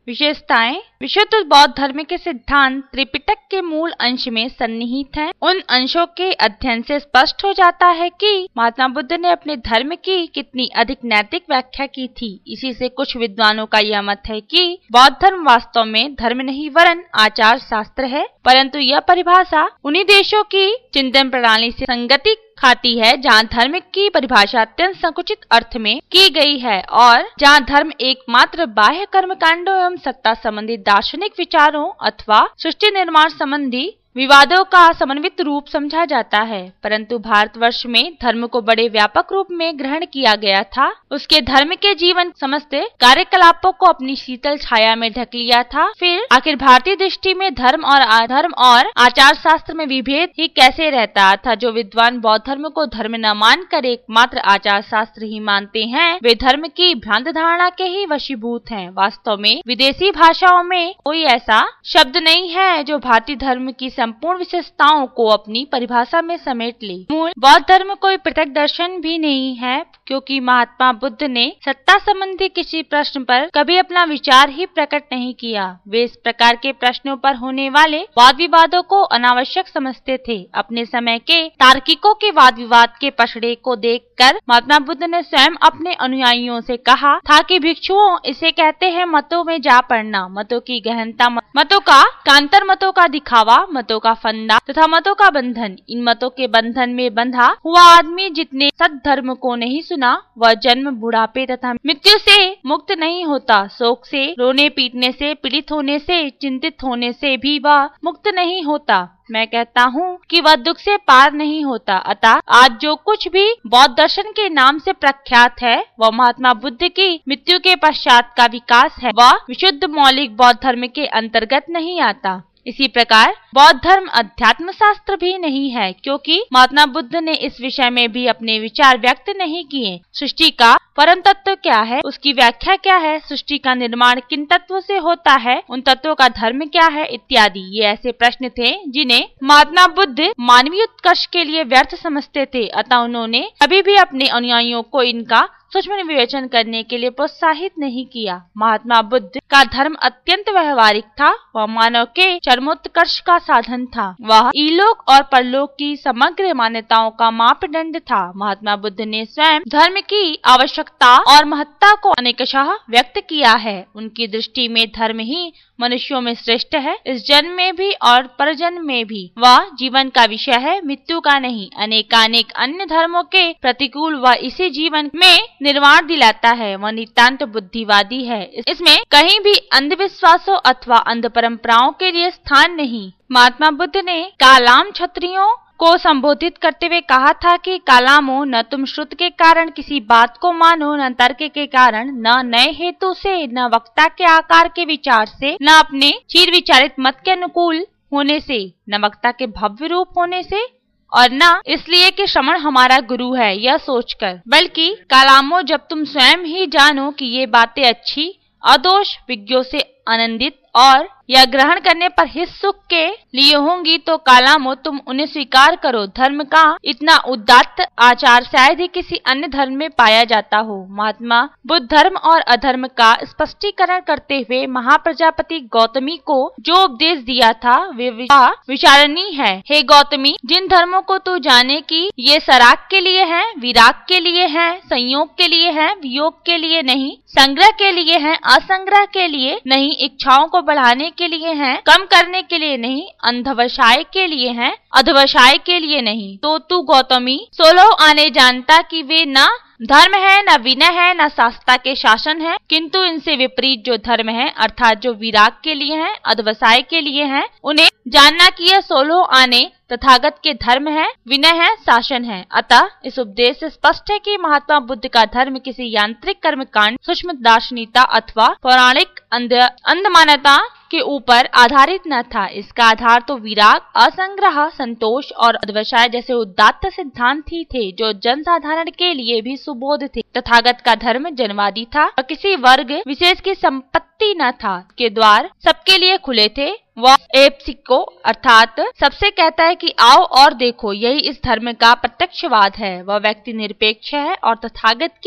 विशेषताएं। विशुद्ध बौद्ध धर्म के सिद्धांत त्रिपिटक के मूल अंश में सन्निहित हैं। उन अंशों के अध्ययन से स्पष्ट हो जाता है कि महात्मा बुद्ध ने अपने धर्म की कितनी अधिक नैतिक व्याख्या की थी। इसी से कुछ विद्वानों का यह मत है कि बौद्ध धर्म वास्तव में धर्म नहीं वरन आचार शास्त्र है, परंतु यह परिभाषा उन्हीं देशों की चिंतन प्रणाली से संगति खाती है जहाँ धर्म की परिभाषा अत्यंत संकुचित अर्थ में की गई है और जहाँ धर्म एकमात्र बाह्य कर्म कांडों एवं सत्ता संबंधी दार्शनिक विचारों अथवा सृष्टि निर्माण संबंधी विवादों का समन्वित रूप समझा जाता है। परंतु भारतवर्ष में धर्म को बड़े व्यापक रूप में ग्रहण किया गया था। उसके धर्म के जीवन समस्त कार्यकलापों को अपनी शीतल छाया में ढक लिया था। फिर आखिर भारतीय दृष्टि में धर्म और अधर्म और आचार शास्त्र में विभेद ही कैसे रहता था। जो विद्वान बौद्ध धर्म को धर्म न मानकर एकमात्र आचार शास्त्र ही मानते हैं, वे धर्म की भ्रांत धारणा के ही वशीभूत हैं। वास्तव में विदेशी भाषाओं में कोई ऐसा शब्द नहीं है जो भारतीय धर्म की संपूर्ण विशेषताओं को अपनी परिभाषा में समेट ले। मूल बौद्ध धर्म कोई पृथक दर्शन भी नहीं है, क्योंकि महात्मा बुद्ध ने सत्ता संबंधी किसी प्रश्न पर कभी अपना विचार ही प्रकट नहीं किया। वे इस प्रकार के प्रश्नों पर होने वाले वाद विवादों को अनावश्यक समझते थे। अपने समय के तार्किकों के वाद विवाद के पसड़े को देखकर महात्मा बुद्ध ने स्वयं अपने अनुयायियों से कहा था कि भिक्षुओं, इसे कहते हैं मतों में जा पड़ना। मतों की गहनता, मतों का कांतर, मतों का दिखावा, मतों का फंदा तथा मतों का बंधन। इन मतों के बंधन में बंधा हुआ आदमी जितने सद्धर्म को नहीं सुना, वह जन्म, बुढ़ापे तथा मृत्यु से मुक्त नहीं होता। शोक से, रोने पीटने से, पीड़ित होने से, चिंतित होने से भी वह मुक्त नहीं होता। मैं कहता हूँ कि वह दुख से पार नहीं होता। अतः आज जो कुछ भी बौद्ध दर्शन के नाम से प्रख्यात है, वह महात्मा बुद्ध की मृत्यु के पश्चात का विकास है। वह विशुद्ध मौलिक बौद्ध धर्म के अंतर्गत नहीं आता। इसी प्रकार बौद्ध धर्म अध्यात्म शास्त्र भी नहीं है, क्योंकि महात्मा बुद्ध ने इस विषय में भी अपने विचार व्यक्त नहीं किए। सृष्टि का परम तत्व क्या है, उसकी व्याख्या क्या है, सृष्टि का निर्माण किन तत्वों से होता है, उन तत्वों का धर्म क्या है इत्यादि, ये ऐसे प्रश्न थे जिन्हें महात्मा बुद्ध मानवीय उत्कर्ष के लिए व्यर्थ समझते थे। अतः उन्होंने कभी भी अपने अनुयायियों को इनका सूक्ष्म विवेचन करने के लिए प्रोत्साहित नहीं किया। महात्मा बुद्ध का धर्म अत्यंत व्यवहारिक था। वह मानव के चरमोत्कर्ष का साधन था। वह इलोक और परलोक की समग्र मान्यताओं का मापदंड था। महात्मा बुद्ध ने स्वयं धर्म की आवश्यकता और महत्ता को अनेकशः व्यक्त किया है। उनकी दृष्टि में धर्म ही मनुष्यों में श्रेष्ठ है, इस जन्म में भी और परजन्म में भी। वह जीवन का विषय है, मृत्यु का नहीं। अनेकानेक अन्य धर्मों के प्रतिकूल वह इसी जीवन में निर्वाण दिलाता है। वह नितांत बुद्धिवादी है। इसमें कहीं भी अंधविश्वासों अथवा अंध परंपराओं के लिए स्थान नहीं। महात्मा बुद्ध ने कालाम क्षत्रियों को संबोधित करते हुए कहा था कि कालामो, न तुम श्रुत के कारण किसी बात को मानो, न तर्क के कारण, न नए हेतु से, न वक्ता के आकार के विचार से, न अपने चीर विचारित मत के अनुकूल होने से, न वक्ता के भव्य रूप होने से, और न इसलिए कि श्रवण हमारा गुरु है यह सोचकर, बल्कि कालामो, जब तुम स्वयं ही जानो कि ये बातें अच्छी, अदोष, विज्ञों से आनंदित और या ग्रहण करने पर हित सुख के लिए होंगी, तो कालामो तुम उन्हें स्वीकार करो। धर्म का इतना उदात्त आचार शायद ही किसी अन्य धर्म में पाया जाता हो। महात्मा बुद्ध धर्म और अधर्म का स्पष्टीकरण करते हुए महाप्रजापति गौतमी को जो उपदेश दिया था वे विचारणीय है। हे गौतमी, जिन धर्मों को तू जाने की ये सराग के लिए है, विराग के लिए है, संयोग के लिए है, वियोग के लिए नहीं, संग्रह के लिए है, असंग्रह के लिए नहीं, इच्छाओं को बढ़ाने के लिए हैं, कम करने के लिए नहीं, अंधवसाय के लिए हैं, अधवसाय के लिए नहीं, तो तू गौतमी सोलह आने जानता कि वे न धर्म है, न विनय है, न शास्त्रा के शासन है, किंतु इनसे विपरीत जो धर्म है अर्थात जो विराग के लिए है, अधवसाय के लिए है, उन्हें जानना कि यह सोलह आने तथागत के धर्म है, विनय है, शासन है। अतः इस उपदेश से स्पष्ट है कि महात्मा बुद्ध का धर्म किसी यांत्रिक कर्मकांड, सूक्ष्म दार्शनिकता अथवा पौराणिक अंध मान्यता के ऊपर आधारित न था। इसका आधार तो विराग, असंग्रह, संतोष और अधवसाय जैसे उदात्त सिद्धांत ही थे, जो जनसाधारण के लिए भी सुबोध थे। तथागत का धर्म जनवादी था और किसी वर्ग विशेष की संपत्ति न था, के द्वार सबके लिए खुले थे। वह एप्सिको अर्थात सबसे कहता है कि आओ और देखो, यही इस धर्म का प्रत्यक्षवाद है। वह व्यक्ति निरपेक्ष है और तथागत की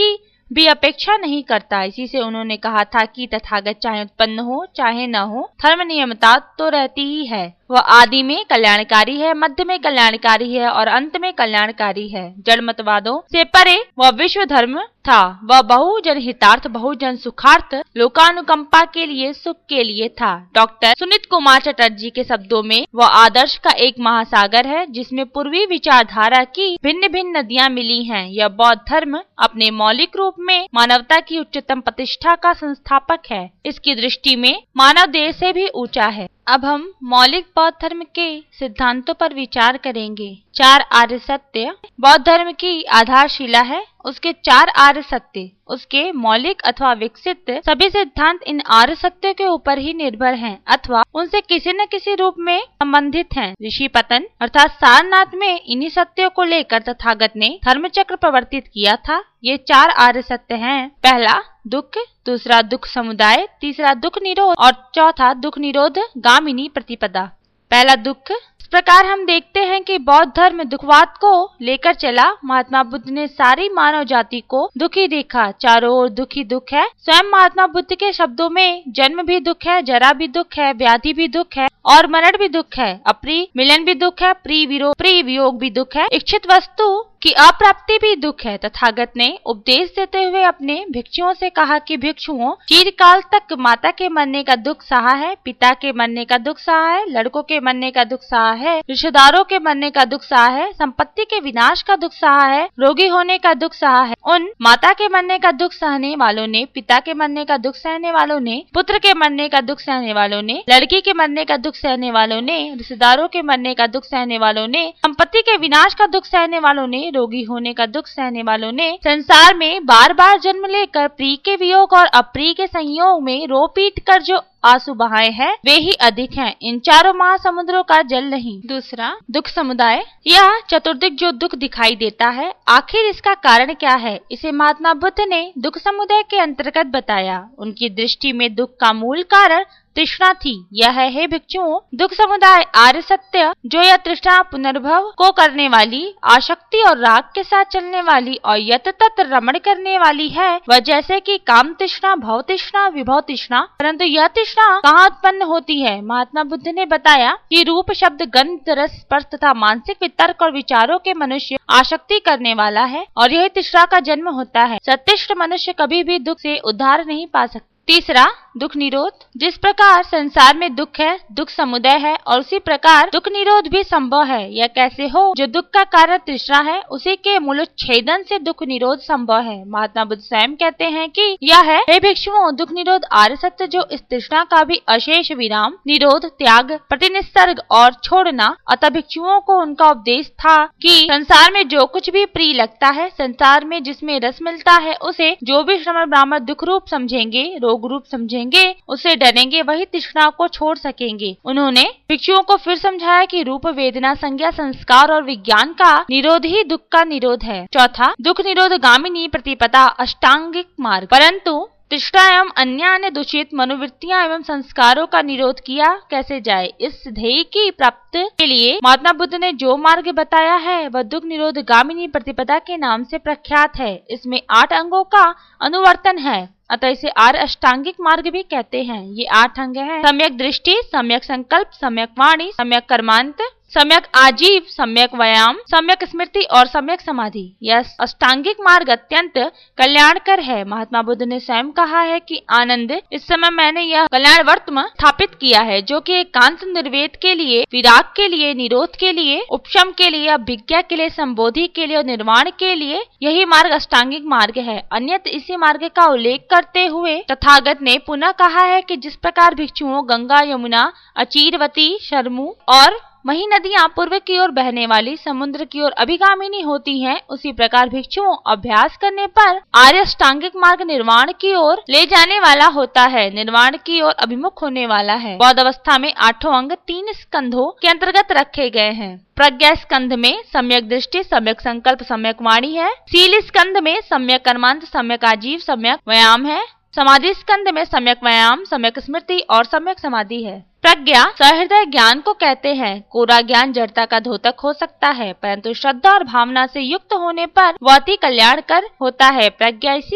भी अपेक्षा नहीं करता। इसी से उन्होंने कहा था कि तथागत चाहे उत्पन्न हो चाहे न हो, धर्म नियमता तो रहती ही है। वह आदि में कल्याणकारी है, मध्य में कल्याणकारी है और अंत में कल्याणकारी है। जड़ मतवादों से परे वह विश्व धर्म था। वह बहुजन हितार्थ, बहुजन सुखार्थ, लोकानुकंपा के लिए, सुख के लिए था। डॉक्टर सुनीत कुमार चटर्जी के शब्दों में वह आदर्श का एक महासागर है जिसमें पूर्वी विचारधारा की भिन्न भिन्न नदियां मिली हैं। यह बौद्ध धर्म अपने मौलिक रूप में मानवता की उच्चतम प्रतिष्ठा का संस्थापक है। इसकी दृष्टि में मानव देह से भी ऊंचा है। अब हम मौलिक बौद्ध धर्म के सिद्धांतों पर विचार करेंगे। चार आर्य सत्य बौद्ध धर्म की आधारशिला है। उसके चार आर्य सत्य, उसके मौलिक अथवा विकसित सभी सिद्धांत इन आर्य सत्यों के ऊपर ही निर्भर हैं अथवा उनसे किसी न किसी रूप में संबंधित हैं। ऋषि पतन अर्थात सारनाथ में इन्हीं सत्यों को लेकर तथागत ने धर्मचक्र प्रवर्तित किया था। ये चार आर्य सत्य हैं। पहला दुख, दूसरा दुख समुदाय, तीसरा दुख निरोध और चौथा दुख निरोध गामिनी प्रतिपदा। पहला दुख। इस प्रकार हम देखते हैं कि बौद्ध धर्म दुखवाद को लेकर चला। महात्मा बुद्ध ने सारी मानव जाति को दुखी देखा। चारों ओर दुख ही दुख है। स्वयं महात्मा बुद्ध के शब्दों में जन्म भी दुख है, जरा भी दुख है, व्याधि भी दुख है और मरण भी दुख है। अप्रिय मिलन भी दुख है, प्रिय विरोध प्रिय वियोग भी दुख है, इच्छित वस्तु की अप्राप्ति भी दुख है। तथागत ने उपदेश देते हुए अपने भिक्षुओं से कहा कि भिक्षुओं, चिरकाल तक माता के मरने का दुख सहा है, पिता के मरने का दुख सहा है, लड़कों के मरने का दुख सहा है, रिश्तेदारों के मरने का दुख सहा है, संपत्ति के विनाश का दुख सहा है, रोगी होने का दुख सहा है। उन माता के मरने का दुख सहने वालों ने, पिता के मरने का दुख सहने वालों ने, पुत्र के मरने का दुख सहने वालों ने, लड़की के मरने का दुख सहने वालों ने, रिश्तेदारों के मरने का दुख सहने वालों ने, संपत्ति के विनाश का दुख सहने वालों ने, रोगी होने का दुख सहने वालों ने, संसार में बार बार जन्म लेकर प्रिय के वियोग और अप्रिय के संयोग में रो पीट कर जो आंसू बहाए हैं वे ही अधिक हैं, इन चारों महासमुद्रों का जल नहीं। दूसरा दुख समुदाय। यह चतुर्दिक जो दुख दिखाई देता है, आखिर इसका कारण क्या है, इसे महात्मा बुद्ध ने दुख समुदाय के अंतर्गत बताया। उनकी दृष्टि में दुख का मूल कारण तृष्णा थी। यह है, हे भिक्षुओं, दुख समुदाय आर्य सत्य जो यह तृष्णा पुनर्भव को करने वाली, आसक्ति और राग के साथ चलने वाली और यत तत रमण करने वाली है। वह जैसे कि काम तृष्णा, भव तृष्णा, विभव तृष्णा, परंतु यह तृष्णा कहाँ उत्पन्न होती है। महात्मा बुद्ध ने बताया कि रूप, शब्द, गंध, रस, स्पर्श तथा मानसिक वितर्क और विचारों के मनुष्य आसक्ति करने वाला है और यही तृष्णा का जन्म होता है। सत्तिष्ठ मनुष्य कभी भी दुख से उद्धार नहीं पा सकता। तीसरा दुख निरोध। जिस प्रकार संसार में दुख है, दुख समुदय है और उसी प्रकार दुख निरोध भी संभव है। यह कैसे हो? जो दुख का कारण तृष्णा है, उसी के मूलोच्छेदन से दुख निरोध संभव है। महात्मा बुद्ध स्वयं कहते हैं कि यह है, हे भिक्षुओं, दुख निरोध आर्य सत्य जो इस तृष्णा का भी अशेष विराम, निरोध, त्याग, प्रतिनिसर्ग और छोड़ना। अतः भिक्षुओं को उनका उपदेश था कि संसार में जो कुछ भी प्रिय लगता है, संसार में जिसमें रस मिलता है, उसे जो भी श्रमण ब्राह्मण दुख रूप समझेंगे, रोग रूप समझेंगे, उसे डरेंगे, वही तृष्णा को छोड़ सकेंगे। उन्होंने भिक्षुओं को फिर समझाया कि रूप, वेदना, संज्ञा, संस्कार और विज्ञान का निरोध ही दुख का निरोध है। चौथा दुख निरोध गामिनी प्रतिपदा, अष्टांगिक मार्ग। परंतु तृष्णा एवं अन्य अन्य दूषित मनोवृत्तियां एवं संस्कारों का निरोध किया कैसे जाए, इस ध्येय की प्राप्ति के लिए महात्मा बुद्ध ने जो मार्ग बताया है वह दुख निरोध गामिनी प्रतिपदा के नाम से प्रख्यात है। इसमें आठ अंगों का अनुवर्तन है, अतः इसे आर्य अष्टांगिक मार्ग भी कहते हैं। ये आठ अंग हैं: सम्यक दृष्टि, सम्यक संकल्प, सम्यक वाणी, सम्यक कर्मांत, सम्यक आजीव, सम्यक व्यायाम, सम्यक स्मृति और सम्यक समाधि। यह अष्टांगिक मार्ग अत्यंत कल्याणकर है। महात्मा बुद्ध ने स्वयं कहा है कि आनंद, इस समय मैंने यह कल्याण वर्तम स्थापित किया है जो कि एकांत निर्वेद के लिए, विराग के लिए, निरोध के लिए, उपशम के लिए, अभिज्ञा के लिए, संबोधि के लिए और निर्वाण के लिए यही मार्ग अष्टांगिक मार्ग है। अन्यथा इसी मार्ग का उल्लेख करते हुए तथागत ने पुनः कहा है कि जिस प्रकार भिक्षुओं गंगा, यमुना, अचीरवती, शर्मु और वही नदियां पूर्व की ओर बहने वाली समुद्र की ओर अभिगामिनी होती हैं, उसी प्रकार भिक्षुओं अभ्यास करने पर आर्य अष्टांगिक मार्ग निर्वाण की ओर ले जाने वाला होता है, निर्वाण की ओर अभिमुख होने वाला है। बौद्ध अवस्था में आठों अंग तीन स्कंधों के अंतर्गत रखे गए हैं। प्रज्ञा स्कंध में सम्यक दृष्टि, सम्यक संकल्प, सम्यक वाणी है। शील स्कंध में सम्यक कर्मांत, सम्यक आजीव, सम्यक व्यायाम है। समाधि स्कंध में सम्यक व्यायाम, सम्यक स्मृति और सम्यक समाधि है। प्रज्ञा सहृदय ज्ञान को कहते हैं। कोरा ज्ञान जड़ता का द्योतक हो सकता है, परंतु श्रद्धा और भावना से युक्त होने पर वह अति कल्याणकर होता है। प्रज्ञा इसी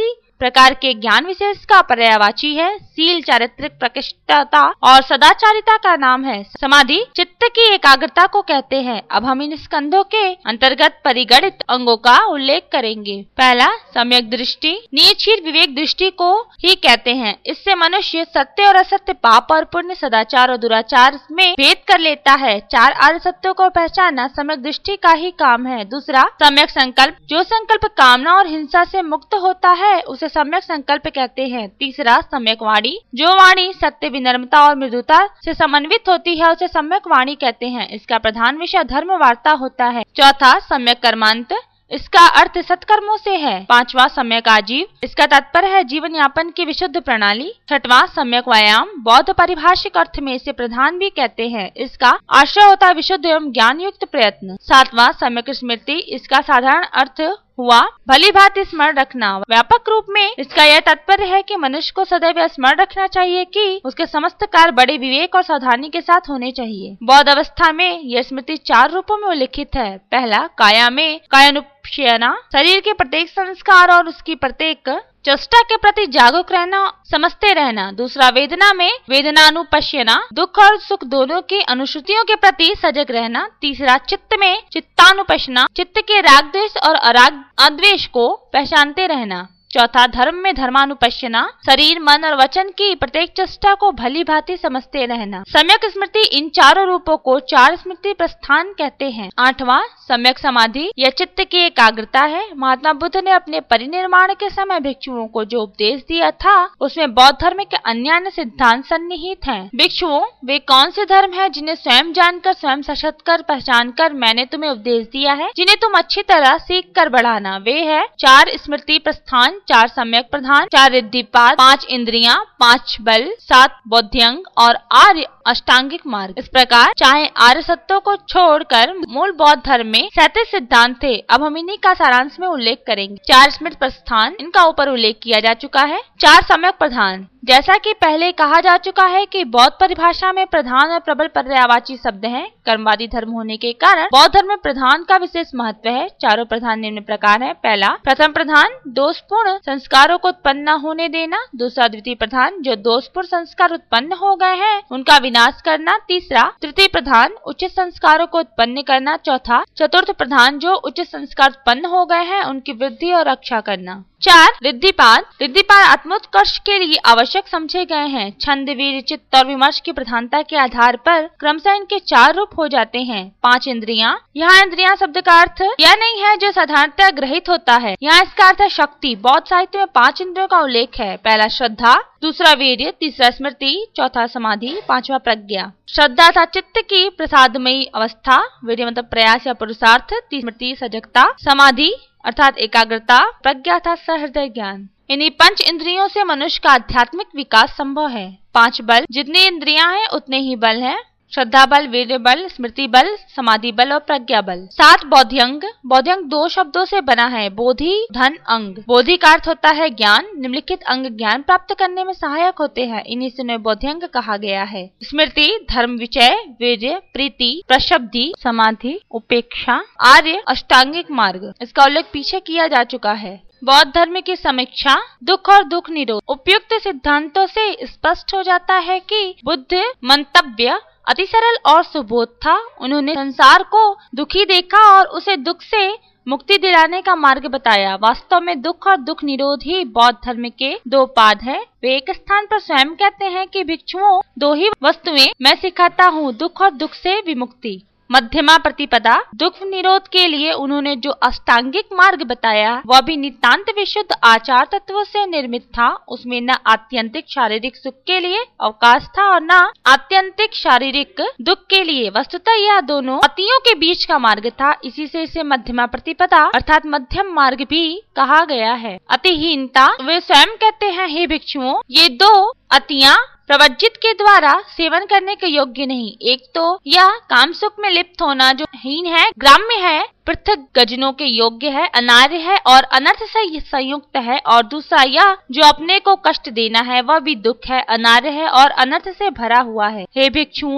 प्रकार के ज्ञान विशेष का पर्यायवाची है। सील चारित्रिक प्रकृष्टता और सदाचारिता का नाम है। समाधि चित्त की एकाग्रता को कहते हैं। अब हम इन स्कंधों के अंतर्गत परिगणित अंगों का उल्लेख करेंगे। पहला, सम्यक दृष्टि। नियतशील विवेक दृष्टि को ही कहते हैं। इससे मनुष्य सत्य और असत्य, पाप और पुण्य, सदाचार और दुराचार में भेद कर लेता है। चार आर्य सत्यों को पहचानना सम्यक दृष्टि का ही काम है। दूसरा, सम्यक संकल्प। जो संकल्प कामना और हिंसा से मुक्त होता है उसे सम्यक संकल्प कहते हैं। तीसरा, सम्यक वाणी। जो वाणी सत्य, विनम्रता और मृदुता से समन्वित होती है उसे सम्यक वाणी कहते हैं। इसका प्रधान विषय धर्म वार्ता होता है। चौथा, सम्यक कर्मांत। इसका अर्थ सत्कर्मों से है। पांचवा, सम्यक आजीव। इसका तात्पर्य है जीवन यापन की विशुद्ध प्रणाली। छठवां, सम्यक व्यायाम। बौद्ध पारिभाषिक अर्थ में इसे प्रधान भी कहते हैं। इसका आश्रय होता है विशुद्ध एवं ज्ञान युक्त प्रयत्न। सातवां, सम्यक स्मृति। इसका साधारण अर्थ हुआ भली भांति स्मरण रखना। व्यापक रूप में इसका यह तात्पर्य है कि मनुष्य को सदैव स्मरण रखना चाहिए कि उसके समस्त कार्य बड़े विवेक और सावधानी के साथ होने चाहिए। बौद्ध अवस्था में यह स्मृति चार रूपों में उल्लिखित है। पहला, काया में कायानुपश्यना, शरीर के प्रत्येक संस्कार और उसकी प्रत्येक चेष्टा के प्रति जागरूक रहना, समझते रहना। दूसरा, वेदना में वेदनानुपश्यना, दुख और सुख दोनों की अनुश्रुतियों के प्रति सजग रहना। तीसरा, चित्त में चित्तानुपश्यना, चित्त के राग द्वेष और अराग अद्वेष को पहचानते रहना। चौथा, धर्म में धर्मानुपश्यना, शरीर, मन और वचन की प्रत्येक चेष्टा को भली भांति समझते रहना। सम्यक स्मृति इन चारों रूपों को चार स्मृति प्रस्थान कहते हैं। आठवां, सम्यक समाधि। यह चित्त की एकाग्रता है। महात्मा बुद्ध ने अपने परिनिर्माण के समय भिक्षुओं को जो उपदेश दिया था उसमें बौद्ध धर्म के अन्य अन्य सिद्धांत सन्निहित हैं। भिक्षुओं, वे कौन से धर्म है जिन्हें स्वयं जानकर, स्वयं सशक्त कर, पहचान कर मैंने तुम्हें उपदेश दिया है, जिन्हें तुम अच्छी तरह सीख कर बढ़ाना। वे है चार स्मृति प्रस्थान, चार सम्यक प्रधान, चार रिद्धिपाद, पांच इंद्रियां, पांच बल, सात बौद्ध्यंग और आर्य अष्टांगिक मार्ग। इस प्रकार चाहे आर्य सत्यों को छोड़कर मूल बौद्ध धर्म में सैंतीस सिद्धांत थे। अब हम इन्हीं का सारांश में उल्लेख करेंगे। चार स्मृति प्रस्थान, इनका ऊपर उल्लेख किया जा चुका है। चार सम्यक प्रधान। जैसा कि पहले कहा जा चुका है कि बौद्ध परिभाषा में प्रधान और प्रबल पर्यायवाची शब्द हैं। कर्मवादी धर्म होने के कारण बौद्ध धर्म में प्रधान का विशेष महत्व है। चारों प्रधान निम्न प्रकार है। पहला, प्रथम प्रधान, दोषपूर्ण संस्कारों को उत्पन्न न होने देना। दूसरा, द्वितीय प्रधान, जो दोषपूर्ण संस्कार उत्पन्न हो गए हैं उनका विनाश करना। तीसरा, तृतीय प्रधान, उचित संस्कारों को उत्पन्न करना। चौथा, चतुर्थ प्रधान, जो उचित संस्कार उत्पन्न हो गए हैं उनकी वृद्धि और रक्षा करना। चार, रिद्धिपाद। रिद्धिपाद आत्मोत्कर्ष के लिए आवश्यक समझे गए हैं। छंद, वीर, चित्त और विमर्श की प्रधानता के आधार पर क्रमशः इनके चार रूप हो जाते हैं। पांच इंद्रियां। यहाँ इंद्रियां शब्द का अर्थ यह नहीं है जो साधारणतः ग्रहित होता है। यहाँ इसका अर्थ है शक्ति। बौद्ध साहित्य में पांच इंद्रियों का उल्लेख है। पहला श्रद्धा, दूसरा वीर्य, तीसरा स्मृति, चौथा समाधि, पांचवा प्रज्ञा। श्रद्धा था चित्त की प्रसादमयी अवस्था, वीर्य मतलब प्रयास या पुरुषार्थ, स्मृति सजगता, समाधि अर्थात एकाग्रता, प्रज्ञा था सहृदय ज्ञान। इन्हीं पंच इंद्रियों से मनुष्य का आध्यात्मिक विकास संभव है। पांच बल, जितनी इंद्रियां हैं उतने ही बल हैं। श्रद्धा बल, वीर्य बल, स्मृति बल, समाधि बल और प्रज्ञा बल। सात बौद्ध्यंग। बौद्ध्यंग दो शब्दों से बना है, बोधि धन अंग। बोधि का अर्थ होता है ज्ञान। निम्नलिखित अंग ज्ञान प्राप्त करने में सहायक होते हैं, इन्हीं से उन्हें बौद्ध्यंग कहा गया है। स्मृति धर्म विचय, वीर्य प्रीति, प्रशब्दि, समाधि, उपेक्षा, आर्य अष्टांगिक मार्ग। इसका उल्लेख पीछे किया जा चुका है। बौद्ध धर्म की समीक्षा, दुख और दुख निरोध। उपयुक्त सिद्धांतों से स्पष्ट हो जाता है कि बुद्ध मंतव्य अति सरल और सुबोध था। उन्होंने संसार को दुखी देखा और उसे दुख से मुक्ति दिलाने का मार्ग बताया। वास्तव में दुख और दुख निरोध ही बौद्ध धर्म के दो पाद है। वे एक स्थान पर स्वयं कहते हैं कि भिक्षुओं, दो ही वस्तुएं मैं सिखाता हूँ, दुख और दुख से विमुक्ति। मध्यमा प्रतिपदा, दुख निरोध के लिए उन्होंने जो अष्टांगिक मार्ग बताया वह भी नितांत विशुद्ध आचार तत्वों से निर्मित था। उसमें न आत्यंतिक शारीरिक सुख के लिए अवकाश था और न आत्यंतिक शारीरिक दुख के लिए। वस्तुतः यह दोनों अतियों के बीच का मार्ग था। इसी से इसे मध्यमा प्रतिपदा अर्थात मध्यम मार्ग भी कहा गया है। अतिहीनता, वे स्वयं कहते हैं, हे भिक्षुओं, ये दो अतियां प्रवज्जित के द्वारा सेवन करने के योग्य नहीं। एक तो यह काम सुख में लिप्त होना जो हीन है, ग्राम्य है, पृथक गजनों के योग्य है, अनार्य है और अनर्थ से संयुक्त है। और दूसरा यह जो अपने को कष्ट देना है वह भी दुख है, अनार्य है और अनर्थ से भरा हुआ है। हे भिक्षुओं,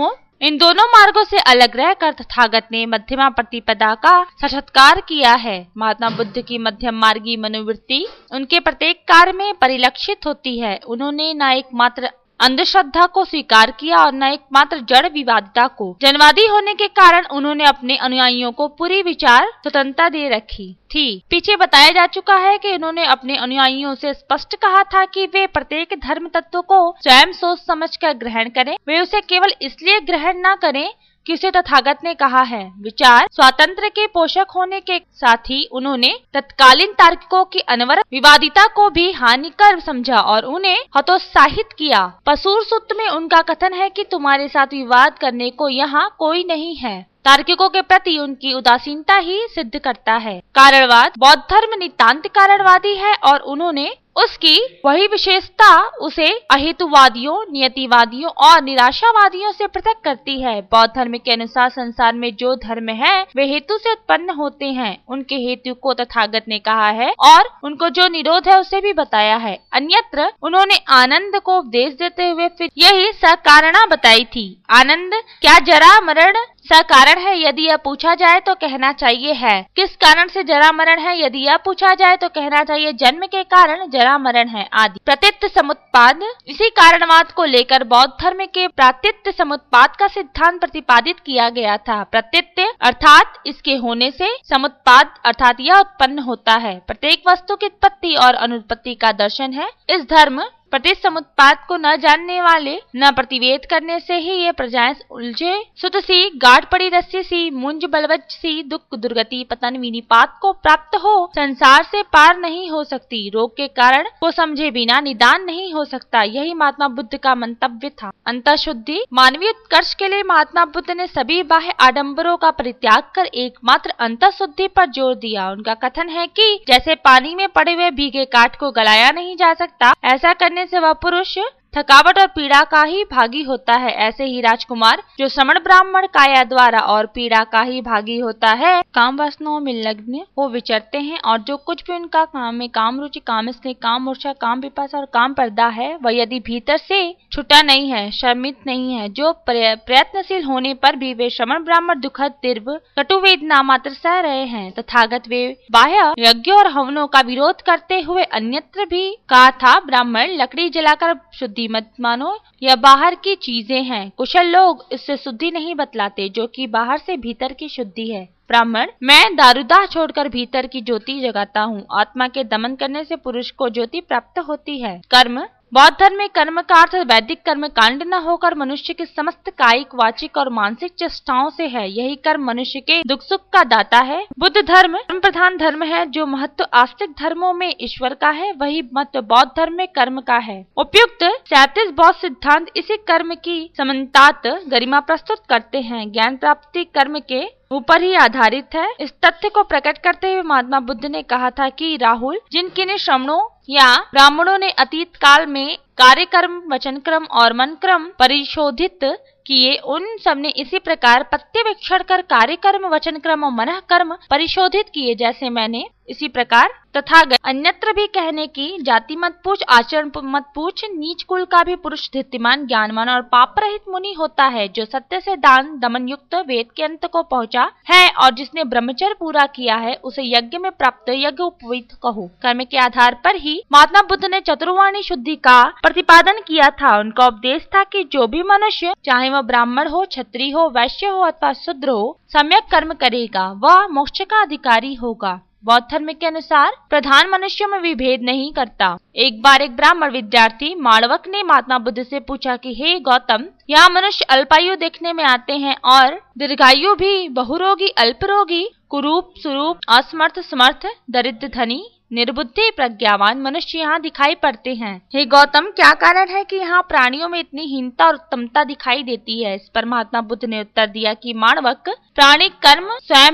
इन दोनों मार्गों से अलग रहकर तथागत ने मध्यमा प्रतिपदा का साक्षात्कार किया है। महात्मा बुद्ध की मध्यम मार्गी मनोवृत्ति उनके प्रत्येक कार्य में परिलक्षित होती है। उन्होंने न एकमात्र अंधश्रद्धा को स्वीकार किया और न एकमात्र जड़ विवादिता को। जनवादी होने के कारण उन्होंने अपने अनुयायियों को पूरी विचार स्वतंत्रता दे रखी थी। पीछे बताया जा चुका है कि उन्होंने अपने अनुयायियों से स्पष्ट कहा था कि वे प्रत्येक धर्म तत्व को स्वयं सोच समझ कर ग्रहण करें। वे उसे केवल इसलिए ग्रहण न करें कि उसे तथागत ने कहा है। विचार स्वातंत्र के पोषक होने के साथ ही उन्होंने तत्कालीन तार्किकों की अनवरत विवादिता को भी हानिकर समझा और उन्हें हतोत्साहित किया। पसूर सूत्र में उनका कथन है कि तुम्हारे साथ विवाद करने को यहाँ कोई नहीं है। तार्किकों के प्रति उनकी उदासीनता ही सिद्ध करता है। कारणवाद बौद्ध धर्म नितांत कारणवादी है और उन्होंने उसकी वही विशेषता उसे अहेतुवादियों, नियतिवादियों और निराशावादियों से पृथक करती है। बौद्ध धर्म के अनुसार संसार में जो धर्म है वे हेतु से उत्पन्न होते हैं। उनके हेतु को तथागत ने कहा है और उनको जो निरोध है उसे भी बताया है। अन्यत्र उन्होंने आनंद को उपदेश देते हुए फिर यही सकारणा बताई थी। आनंद क्या जरा मरण सकारण है? यदि यह पूछा जाए तो कहना चाहिए है। किस कारण से जरा मरण है? यदि यह पूछा जाए तो कहना चाहिए जन्म के कारण जरा मरण है आदि। प्रतीत समुत्पाद इसी कारणवाद को लेकर बौद्ध धर्म के प्रातित्य समुत्पाद का सिद्धांत प्रतिपादित किया गया था। प्रतीत अर्थात इसके होने से, समुत्पाद अर्थात यह उत्पन्न होता है। प्रत्येक वस्तु की उत्पत्ति और अनुत्पत्ति का दर्शन है। इस धर्म प्रति समुत्पाद को न जानने वाले न प्रतिवेद करने से ही ये प्रजाएं उलझे सुत सी, गाढ़ पड़ी रस्सी सी, मुंज बलवज सी, दुख दुर्गति पतन विनिपात को प्राप्त हो संसार से पार नहीं हो सकती। रोग के कारण को समझे बिना निदान नहीं हो सकता। यही महात्मा बुद्ध का मंतव्य था। अंतःशुद्धि मानवीय उत्कर्ष के लिए महात्मा बुद्ध ने सभी बाह्य आडंबरों का परित्याग कर एकमात्र अंतःशुद्धि पर जोर दिया। उनका कथन है कि जैसे पानी में पड़े हुए भीगे काठ को गलाया नहीं जा सकता, ऐसा करने से वह पुरुष थकावट और पीड़ा का ही भागी होता है। ऐसे ही राजकुमार जो श्रमण ब्राह्मण काया द्वारा और पीड़ा का ही भागी होता है, काम वासनाओं में लग्न वो विचरते हैं और जो कुछ भी उनका काम में काम रुचि, काम स्नेह, काम मूर्छा, काम पिपासा और काम पर्दा है, वह यदि भीतर से छुटा नहीं है, श्रमित नहीं है, जो प्रयत्नशील होने पर भी वे श्रमण ब्राह्मण दुखद दीर्घ कटु वेदना मात्र सह रहे हैं। तथागत वे बाह्य यज्ञों और हवनों का विरोध करते हुए अन्यत्र भी कहा था, ब्राह्मण लकड़ी जलाकर शुद्धि मत मानो, यह बाहर की चीजें हैं। कुशल लोग इससे शुद्धि नहीं बतलाते जो कि बाहर से भीतर की शुद्धि है। ब्राह्मण मैं दारुदाह छोड़कर भीतर की ज्योति जगाता हूँ। आत्मा के दमन करने से पुरुष को ज्योति प्राप्त होती है। कर्म बौद्ध धर्म में कर्म का अर्थ वैदिक कर्म कांड न होकर मनुष्य के समस्त कायिक, वाचिक और मानसिक चेष्टाओं से है। यही कर्म मनुष्य के दुख सुख का दाता है। बुद्ध धर्म कर्म प्रधान धर्म है। जो महत्व आस्तिक धर्मों में ईश्वर का है, वही महत्व बौद्ध धर्म में कर्म का है। उपयुक्त सैंतीस बौद्ध सिद्धांत इसी कर्म की समन्तात गरिमा प्रस्तुत करते हैं। ज्ञान प्राप्ति कर्म के ऊपर ही आधारित है। इस तथ्य को प्रकट करते हुए महात्मा बुद्ध ने कहा था कि राहुल, जिन किन्हीं श्रमणों या ब्राह्मणों ने अतीत काल में कार्यक्रम, वचन क्रम और मन क्रम परिशोधित किए, उन सबने इसी प्रकार पत्यवेक्षण कर कार्यक्रम, वचन क्रम और मन कर्म परिशोधित किए। जैसे मैंने इसी प्रकार तथागत अन्यत्र भी कहने की जाति मत पूछ, आचरण मत पूछ, नीच कुल का भी पुरुष धीतिमान, ज्ञानवान और पाप रहित मुनि होता है, जो सत्य से दान दमन युक्त वेद के अंत को पहुंचा है और जिसने ब्रह्मचर्य पूरा किया है, उसे यज्ञ में प्राप्त यज्ञ उपवीत कहो। कर्म के आधार पर ही महात्मा बुद्ध ने चतुर्वाणी शुद्धि का प्रतिपादन किया था। उनका उपदेश था कि जो भी मनुष्य, चाहे वह ब्राह्मण हो, क्षत्रिय हो, वैश्य हो अथवा शूद्र हो, सम्यक कर्म करेगा, वह मोक्ष का अधिकारी होगा। बौद्ध धर्म के अनुसार प्रधान मनुष्यों में विभेद नहीं करता। एक बार एक ब्राह्मण विद्यार्थी माणवक ने महात्मा बुद्ध से पूछा कि हे गौतम, यहाँ मनुष्य अल्पायु देखने में आते हैं और दीर्घायु भी, बहुरोगी, अल्परोगी, कुरूप, सुरूप, असमर्थ, समर्थ, दरिद्र, धनी, निर्बुद्धि, प्रज्ञावान मनुष्य यहाँ दिखाई पड़ते हैं। हे गौतम, क्या कारण है कि यहाँ प्राणियों में इतनी हीनता और उत्तमता दिखाई देती है? इस पर महात्मा बुद्ध ने उत्तर दिया कि माणवक, प्राणी कर्म स्वयं है,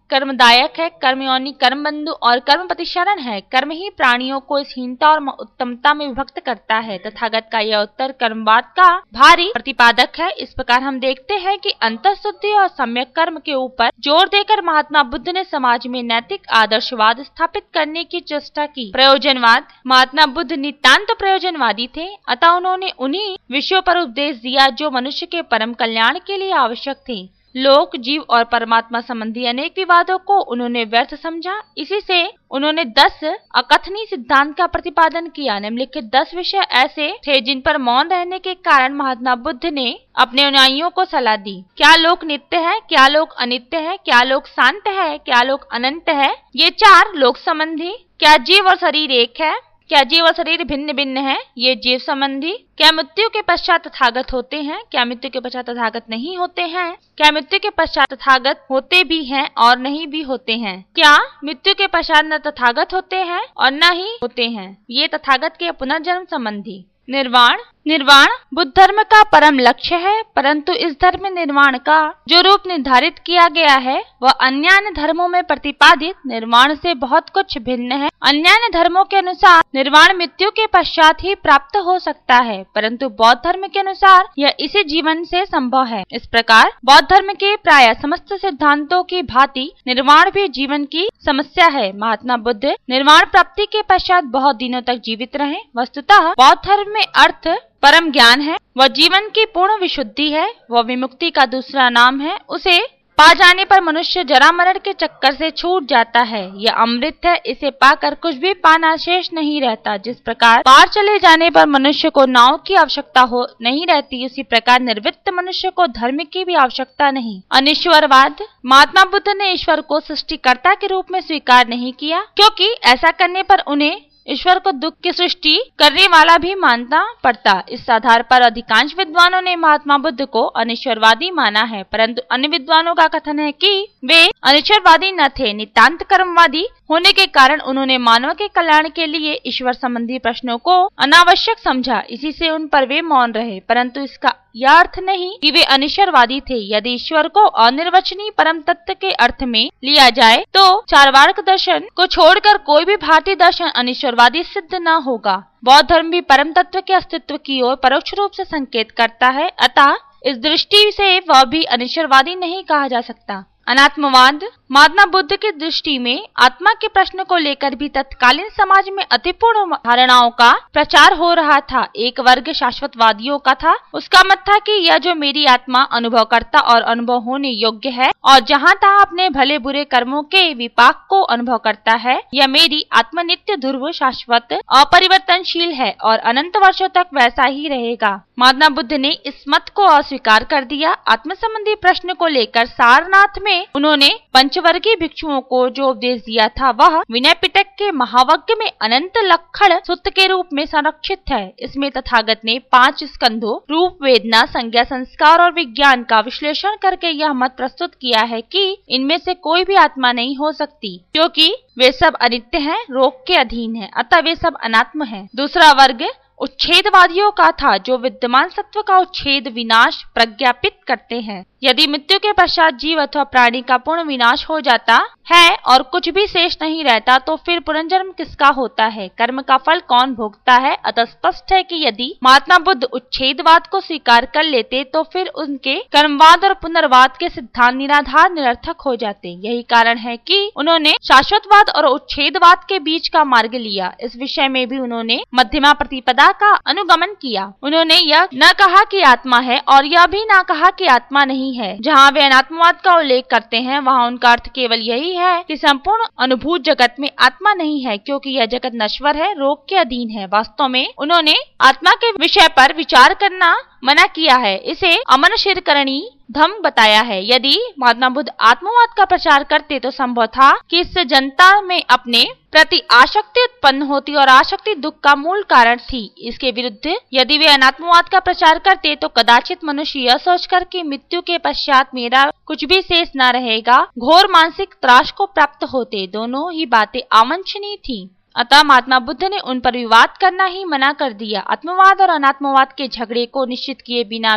कर्मदायक है, कर्मयोनि, कर्म बंधु और कर्म प्रतिशरण है। कर्म ही प्राणियों को इस हीनता और उत्तमता में विभक्त करता है। तथागत का यह उत्तर कर्मवाद का भारी प्रतिपादक है। इस प्रकार हम देखते हैं कि अंतःशुद्धि और सम्यक कर्म के ऊपर जोर देकर महात्मा बुद्ध ने समाज में नैतिक आदर्शवाद स्थापित करने की चेष्टा की। प्रयोजनवाद। महात्मा बुद्ध नितांत प्रयोजनवादी थे, अतः उन्होंने उन्हीं विषयों पर उपदेश दिया जो मनुष्य के परम कल्याण के लिए आवश्यक थे। लोक, जीव और परमात्मा संबंधी अनेक विवादों को उन्होंने व्यर्थ समझा। इसी से उन्होंने दस अकथनीय सिद्धांत का प्रतिपादन किया। निम्नलिखित दस विषय ऐसे थे जिन पर मौन रहने के कारण महात्मा बुद्ध ने अपने अनुयायियों को सलाह दी। क्या लोक नित्य है? क्या लोक अनित्य है? क्या लोक शांत है? क्या लोक अनंत है? ये चार लोक संबंधी। क्या जीव और शरीर एक है? क्या जीव और शरीर भिन्न भिन्न है? ये जीव संबंधी। क्या मृत्यु के पश्चात तथागत होते हैं? क्या मृत्यु के पश्चात तथागत नहीं होते हैं? क्या मृत्यु के पश्चात तथागत होते भी हैं और नहीं भी होते हैं? क्या मृत्यु के पश्चात न तथागत होते हैं और न ही होते हैं? ये तथागत के पुनर्जन्म संबंधी। निर्वाण। निर्वाण बुद्ध धर्म का परम लक्ष्य है, परंतु इस धर्म में निर्वाण का जो रूप निर्धारित किया गया है वह अन्य अन्य धर्मों में प्रतिपादित निर्वाण से बहुत कुछ भिन्न है। अन्य अन्य धर्मों के अनुसार निर्वाण मृत्यु के पश्चात ही प्राप्त हो सकता है, परंतु बौद्ध धर्म के अनुसार यह इसी जीवन से संभव है। इस प्रकार बौद्ध धर्म के प्राय समस्त सिद्धांतों की भांति निर्वाण भी जीवन की समस्या है। महात्मा बुद्ध निर्वाण प्राप्ति के पश्चात बहुत दिनों तक जीवित रहे। वस्तुतः बौद्ध धर्म में अर्थ परम ज्ञान है, वह जीवन की पूर्ण विशुद्धि है, वह विमुक्ति का दूसरा नाम है। उसे पा जाने पर मनुष्य जरा मरण के चक्कर से छूट जाता है। यह अमृत है, इसे पाकर कुछ भी पाना शेष नहीं रहता। जिस प्रकार पार चले जाने पर मनुष्य को नाव की आवश्यकता हो नहीं रहती, उसी प्रकार निर्वित्त मनुष्य को धर्म की भी आवश्यकता नहीं। अनिश्वरवाद। महात्मा बुद्ध ने ईश्वर को सृष्टिकर्ता के रूप में स्वीकार नहीं किया, क्योंकि ऐसा करने पर उन्हें ईश्वर को दुख की सृष्टि करने वाला भी मानना पड़ता। इस आधार पर अधिकांश विद्वानों ने महात्मा बुद्ध को अनिश्वरवादी माना है, परंतु अन्य विद्वानों का कथन है कि वे अनिश्वरवादी न थे। नितांत कर्मवादी होने के कारण उन्होंने मानव के कल्याण के लिए ईश्वर संबंधी प्रश्नों को अनावश्यक समझा, इसी से उन पर वे मौन रहे। परंतु इसका यह अर्थ नहीं कि वे अनिश्वरवादी थे। यदि ईश्वर को अनिर्वचनीय परम तत्व के अर्थ में लिया जाए तो चार्वाक दर्शन को छोड़कर कोई भी भारतीय दर्शन अनिश्वरवादी सिद्ध न होगा। बौद्ध धर्म भी परम तत्व के अस्तित्व की ओर परोक्ष रूप से संकेत करता है, अतः इस दृष्टि से वह भी अनिश्वरवादी नहीं कहा जा सकता। अनात्मवाद। महात्मा बुद्ध की दृष्टि में आत्मा के प्रश्न को लेकर भी तत्कालीन समाज में अतिपूर्ण धारणाओं का प्रचार हो रहा था। एक वर्ग शाश्वतवादियों का था। उसका मत था कि यह जो मेरी आत्मा अनुभव करता और अनुभव होने योग्य है और जहाँ तहाँ अपने भले बुरे कर्मों के विपाक को अनुभव करता है, यह मेरी आत्मा नित्य ध्रुव, शाश्वत, अपरिवर्तनशील है और अनंत वर्षों तक वैसा ही रहेगा। महात्मा बुद्ध ने इस मत को अस्वीकार कर दिया। आत्म संबंधी प्रश्न को लेकर सारनाथ में उन्होंने पंचवर्गीय भिक्षुओं को जो उपदेश दिया था वह विनय पिटक के महावज्ञ में अनंत लक्षण सूत्र के रूप में संरक्षित है। इसमें तथागत ने पांच स्कंधों रूप, वेदना, संज्ञा, संस्कार और विज्ञान का विश्लेषण करके यह मत प्रस्तुत किया है कि इनमें से कोई भी आत्मा नहीं हो सकती, क्योंकि वे सब अनित्य हैं, रोग के अधीन हैं, अतः वे सब अनात्म हैं। दूसरा वर्ग उच्छेदवादियों का था, जो विद्यमान सत्व का उच्छेद, विनाश प्रज्ञापित करते हैं। यदि मृत्यु के पश्चात जीव अथवा प्राणी का पूर्ण विनाश हो जाता है और कुछ भी शेष नहीं रहता, तो फिर पुनर्जन्म किसका होता है? कर्म का फल कौन भोगता है? अतः स्पष्ट है कि यदि महात्मा बुद्ध उच्छेदवाद को स्वीकार कर लेते तो फिर उनके कर्मवाद और पुनर्वाद के सिद्धांत निराधार, निरर्थक हो जाते। यही कारण है कि उन्होंने शाश्वतवाद और उच्छेदवाद के बीच का मार्ग लिया। इस विषय में भी उन्होंने मध्यमा प्रतिपदा का अनुगमन किया। उन्होंने यह न कहा कि आत्मा है और यह भी न कहा कि आत्मा नहीं है। जहाँ वे अनात्मवाद का उल्लेख करते हैं वहाँ उनका अर्थ केवल यही है कि संपूर्ण अनुभूत जगत में आत्मा नहीं है, क्योंकि यह जगत नश्वर है, रोग के अधीन है। वास्तव में उन्होंने आत्मा के विषय पर विचार करना मना किया है, इसे अमनशिरकरणी धम बताया है। यदि महात्मा बुद्ध आत्मवाद का प्रचार करते तो संभव था कि इससे जनता में अपने प्रति आसक्ति उत्पन्न होती और आसक्ति दुख का मूल कारण थी। इसके विरुद्ध यदि वे अनात्मवाद का प्रचार करते तो कदाचित मनुष्य यह सोचकर कि मृत्यु के पश्चात मेरा कुछ भी शेष न रहेगा, घोर मानसिक त्रास को प्राप्त होते। दोनों ही बातें अवांछनीय थी। अतः महात्मा बुद्ध ने उन पर विवाद करना ही मना कर दिया। आत्मवाद और अनात्मवाद के झगड़े को निश्चित किए बिना भी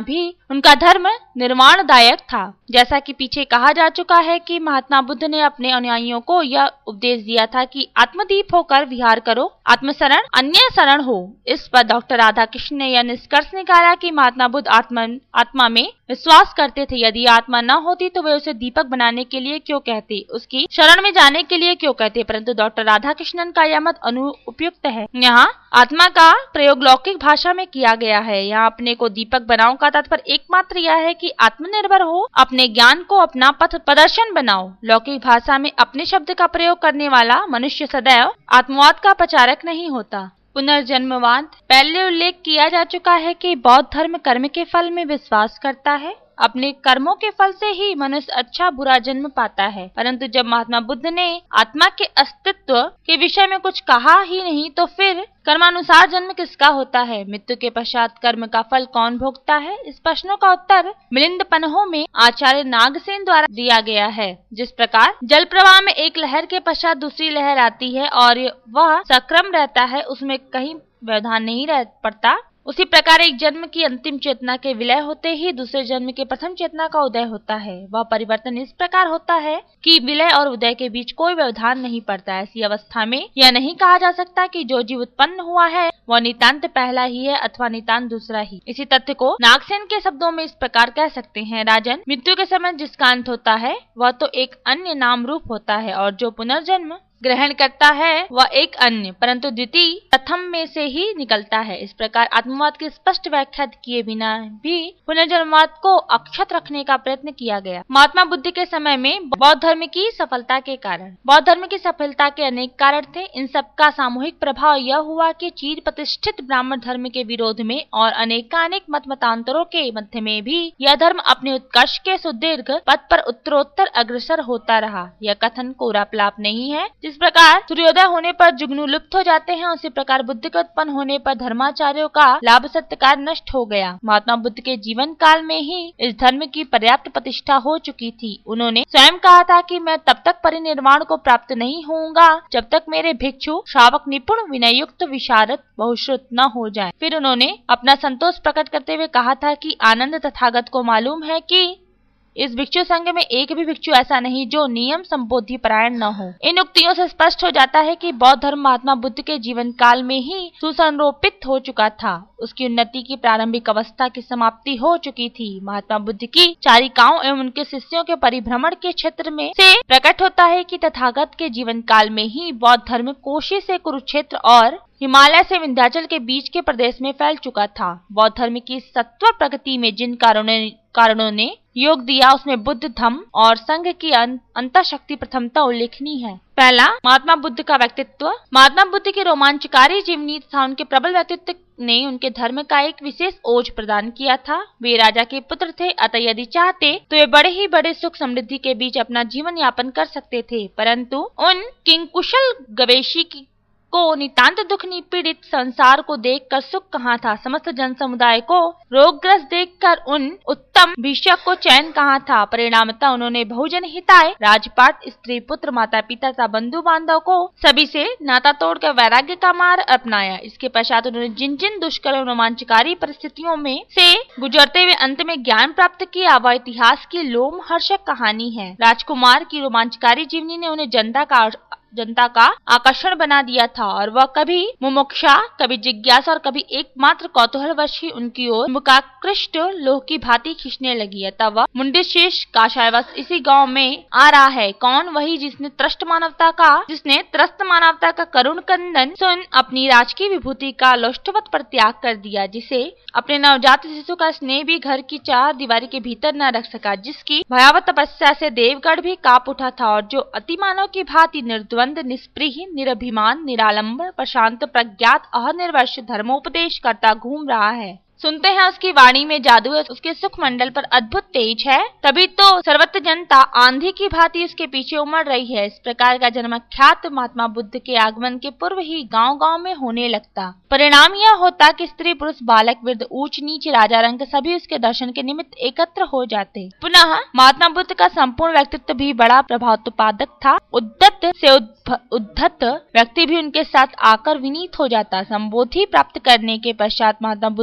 उनका धर्म निर्माणदायक था। जैसा कि पीछे कहा जा चुका है कि महात्मा बुद्ध ने अपने अनुयायियों को यह उपदेश दिया था कि आत्मदीप होकर विहार करो, आत्मशरण अन्य शरण हो। इस पर डॉक्टर राधा कृष्ण ने यह निष्कर्ष निकाला कि महात्मा बुद्ध आत्मा आत्मा में विश्वास करते थे। यदि आत्मा न होती तो वे उसे दीपक बनाने के लिए क्यों कहते, उसकी शरण में जाने के लिए क्यों कहते। परंतु डॉक्टर राधा कृष्णन का यह मत अनुपयुक्त है। यहाँ आत्मा का प्रयोग लौकिक भाषा में किया गया है। यहाँ अपने को दीपक बनाओ का तात्पर्य एकमात्र यह है कि आत्मनिर्भर हो, अपने ज्ञान को अपना पथ प्रदर्शन बनाओ। लौकिक भाषा में अपने शब्द का प्रयोग करने वाला मनुष्य सदैव आत्मवाद का प्रचारक नहीं होता। पुनर्जन्मवाद। पहले उल्लेख किया जा चुका है कि बौद्ध धर्म कर्म के फल में विश्वास करता है। अपने कर्मों के फल से ही मनुष्य अच्छा बुरा जन्म पाता है। परंतु जब महात्मा बुद्ध ने आत्मा के अस्तित्व के विषय में कुछ कहा ही नहीं तो फिर कर्मानुसार जन्म किसका होता है, मृत्यु के पश्चात कर्म का फल कौन भोगता है। इस प्रश्नों का उत्तर मिलिंद पन्हों में आचार्य नागसेन द्वारा दिया गया है। जिस प्रकार जल प्रवाह में एक लहर के पश्चात दूसरी लहर आती है और वह सक्रम रहता है, उसमें कहीं व्यवधान नहीं रह पड़ता, उसी प्रकार एक जन्म की अंतिम चेतना के विलय होते ही दूसरे जन्म के प्रथम चेतना का उदय होता है। वह परिवर्तन इस प्रकार होता है कि विलय और उदय के बीच कोई व्यवधान नहीं पड़ता। ऐसी अवस्था में यह नहीं कहा जा सकता कि जो जीव उत्पन्न हुआ है वह नितांत पहला ही है अथवा नितांत दूसरा ही। इसी तथ्य को नागसेन के शब्दों में इस प्रकार कह सकते हैं, राजन, मृत्यु के समय जिसका अंत होता है वह तो एक अन्य नाम रूप होता है और जो पुनर्जन्म ग्रहण करता है वह एक अन्य परंतु द्वितीय प्रथम में से ही निकलता है। इस प्रकार आत्मवाद की स्पष्ट व्याख्या किए बिना भी पुनर्जन्मवाद को अक्षत रखने का प्रयत्न किया गया। महात्मा बुद्ध के समय में बौद्ध धर्म की सफलता के कारण बौद्ध धर्म की सफलता के अनेक कारण थे। इन सब का सामूहिक प्रभाव यह हुआ कि चीर प्रतिष्ठित ब्राह्मण धर्म के विरोध में और अनेकानेक मत मतांतरों के मध्य में भी यह धर्म अपने उत्कर्ष के सुदीर्घ पथ पर उत्तरोत्तर अग्रसर होता रहा। यह कथन कोरा पलाप नहीं है। जिस प्रकार सूर्योदय होने पर जुगनू लुप्त हो जाते हैं, उसी प्रकार बुद्ध के उत्पन्न होने पर धर्माचार्यों का लाभ सत्कार नष्ट हो गया। महात्मा बुद्ध के जीवन काल में ही इस धर्म की पर्याप्त प्रतिष्ठा हो चुकी थी। उन्होंने स्वयं कहा था कि मैं तब तक परिनिर्वाण को प्राप्त नहीं होऊंगा जब तक मेरे भिक्षु श्रावक निपुण विनयुक्त विशारद बहुश्रुत न हो जाए। फिर उन्होंने अपना संतोष प्रकट करते हुए कहा था कि आनंद तथागत को मालूम है कि इस भिक्षु संघ में एक भी भिक्षु ऐसा नहीं जो नियम संबोधि परायण न हो। इन उक्तियों से स्पष्ट हो जाता है कि बौद्ध धर्म महात्मा बुद्ध के जीवन काल में ही सुसंरोपित हो चुका था। उसकी उन्नति की प्रारंभिक अवस्था की समाप्ति हो चुकी थी। महात्मा बुद्ध की चारिकाओं एवं उनके शिष्यों के परिभ्रमण के क्षेत्र में से प्रकट होता है कि तथागत के जीवन काल में ही बौद्ध धर्म कोशी से कुरुक्षेत्र और हिमालय से विंध्याचल के बीच के प्रदेश में फैल चुका था। बौद्ध धर्म की सत्वर प्रगति में जिन कारणों कारणों ने योग दिया उसमें बुद्ध धम्म और संघ की अंतःशक्ति प्रथमता उल्लेखनीय है। पहला, महात्मा बुद्ध का व्यक्तित्व। महात्मा बुद्ध की रोमांचकारी जीवनी तथा उनके प्रबल व्यक्तित्व ने उनके धर्म का एक विशेष ओज प्रदान किया था। वे राजा के पुत्र थे, अतः यदि चाहते तो वे बड़े ही बड़े सुख समृद्धि के बीच अपना जीवन यापन कर सकते थे। परंतु उन किंकुशल गवेशी की को नितांत दुख निपीड़ित संसार को देखकर सुख कहाँ था। समस्त जन समुदाय को रोगग्रस्त देखकर उन उत्तम भिषक को चैन कहाँ था। परिणामतः उन्होंने बहुजन हिताय राजपाट, स्त्री पुत्र, माता पिता तथा बंधु बांधव को सभी से नाता तोड़कर वैराग्य का मार्ग अपनाया। इसके पश्चात उन्होंने जिन जिन दुष्कर एवं रोमांचकारी परिस्थितियों में से गुजरते हुए अंत में ज्ञान प्राप्त किया वह इतिहास की लोमहर्षक कहानी है। राजकुमार की रोमांचकारी जीवनी ने उन्हें जनता का जनता का आकर्षण बना दिया था और वह कभी मुमुक्षा, कभी जिज्ञासा और कभी एकमात्र कौतूहलवश ही उनकी ओर मुखाकृष्ट लोह की भांति खींचने लगी। अतः वह मुंडशेष काशायवश इसी गांव में आ रहा है। कौन? वही जिसने त्रस्त मानवता का जिसने त्रस्त मानवता का करुण कंदन सुन अपनी राजकीय विभूति का लोष्टवत पर त्याग कर दिया, जिसे अपने नवजात शिशु का स्नेह भी घर की चार दीवारी के भीतर न रख सका, जिसकी भयावह तपस्या से देवगढ़ भी कांप उठा था और जो अतिमानव की भांति निर्द्वंद, निष्प्रिय, निरभिमान, निरालंब, प्रशांत, प्रज्ञात, अनिर्वश धर्मोपदेश करता घूम रहा है। सुनते हैं उसकी वाणी में जादू है, उसके सुख मंडल पर अद्भुत तेज है, तभी तो सर्वत्र जनता आंधी की भांति उसके पीछे उमड़ रही है। इस प्रकार का जन्मख्यात महात्मा बुद्ध के आगमन के पूर्व ही गांव गांव में होने लगता। परिणाम यह होता कि स्त्री, पुरुष, बालक, वृद्ध, ऊंच नीच, राजा रंग सभी उसके दर्शन के निमित्त एकत्र हो जाते। पुनः महात्मा बुद्ध का संपूर्ण व्यक्तित्व भी बड़ा प्रभावोत्पादक था। उद्धत से उद्धत व्यक्ति भी उनके साथ आकर विनीत हो जाता। संबोधि प्राप्त करने के पश्चात महात्मा बुद्ध के साथ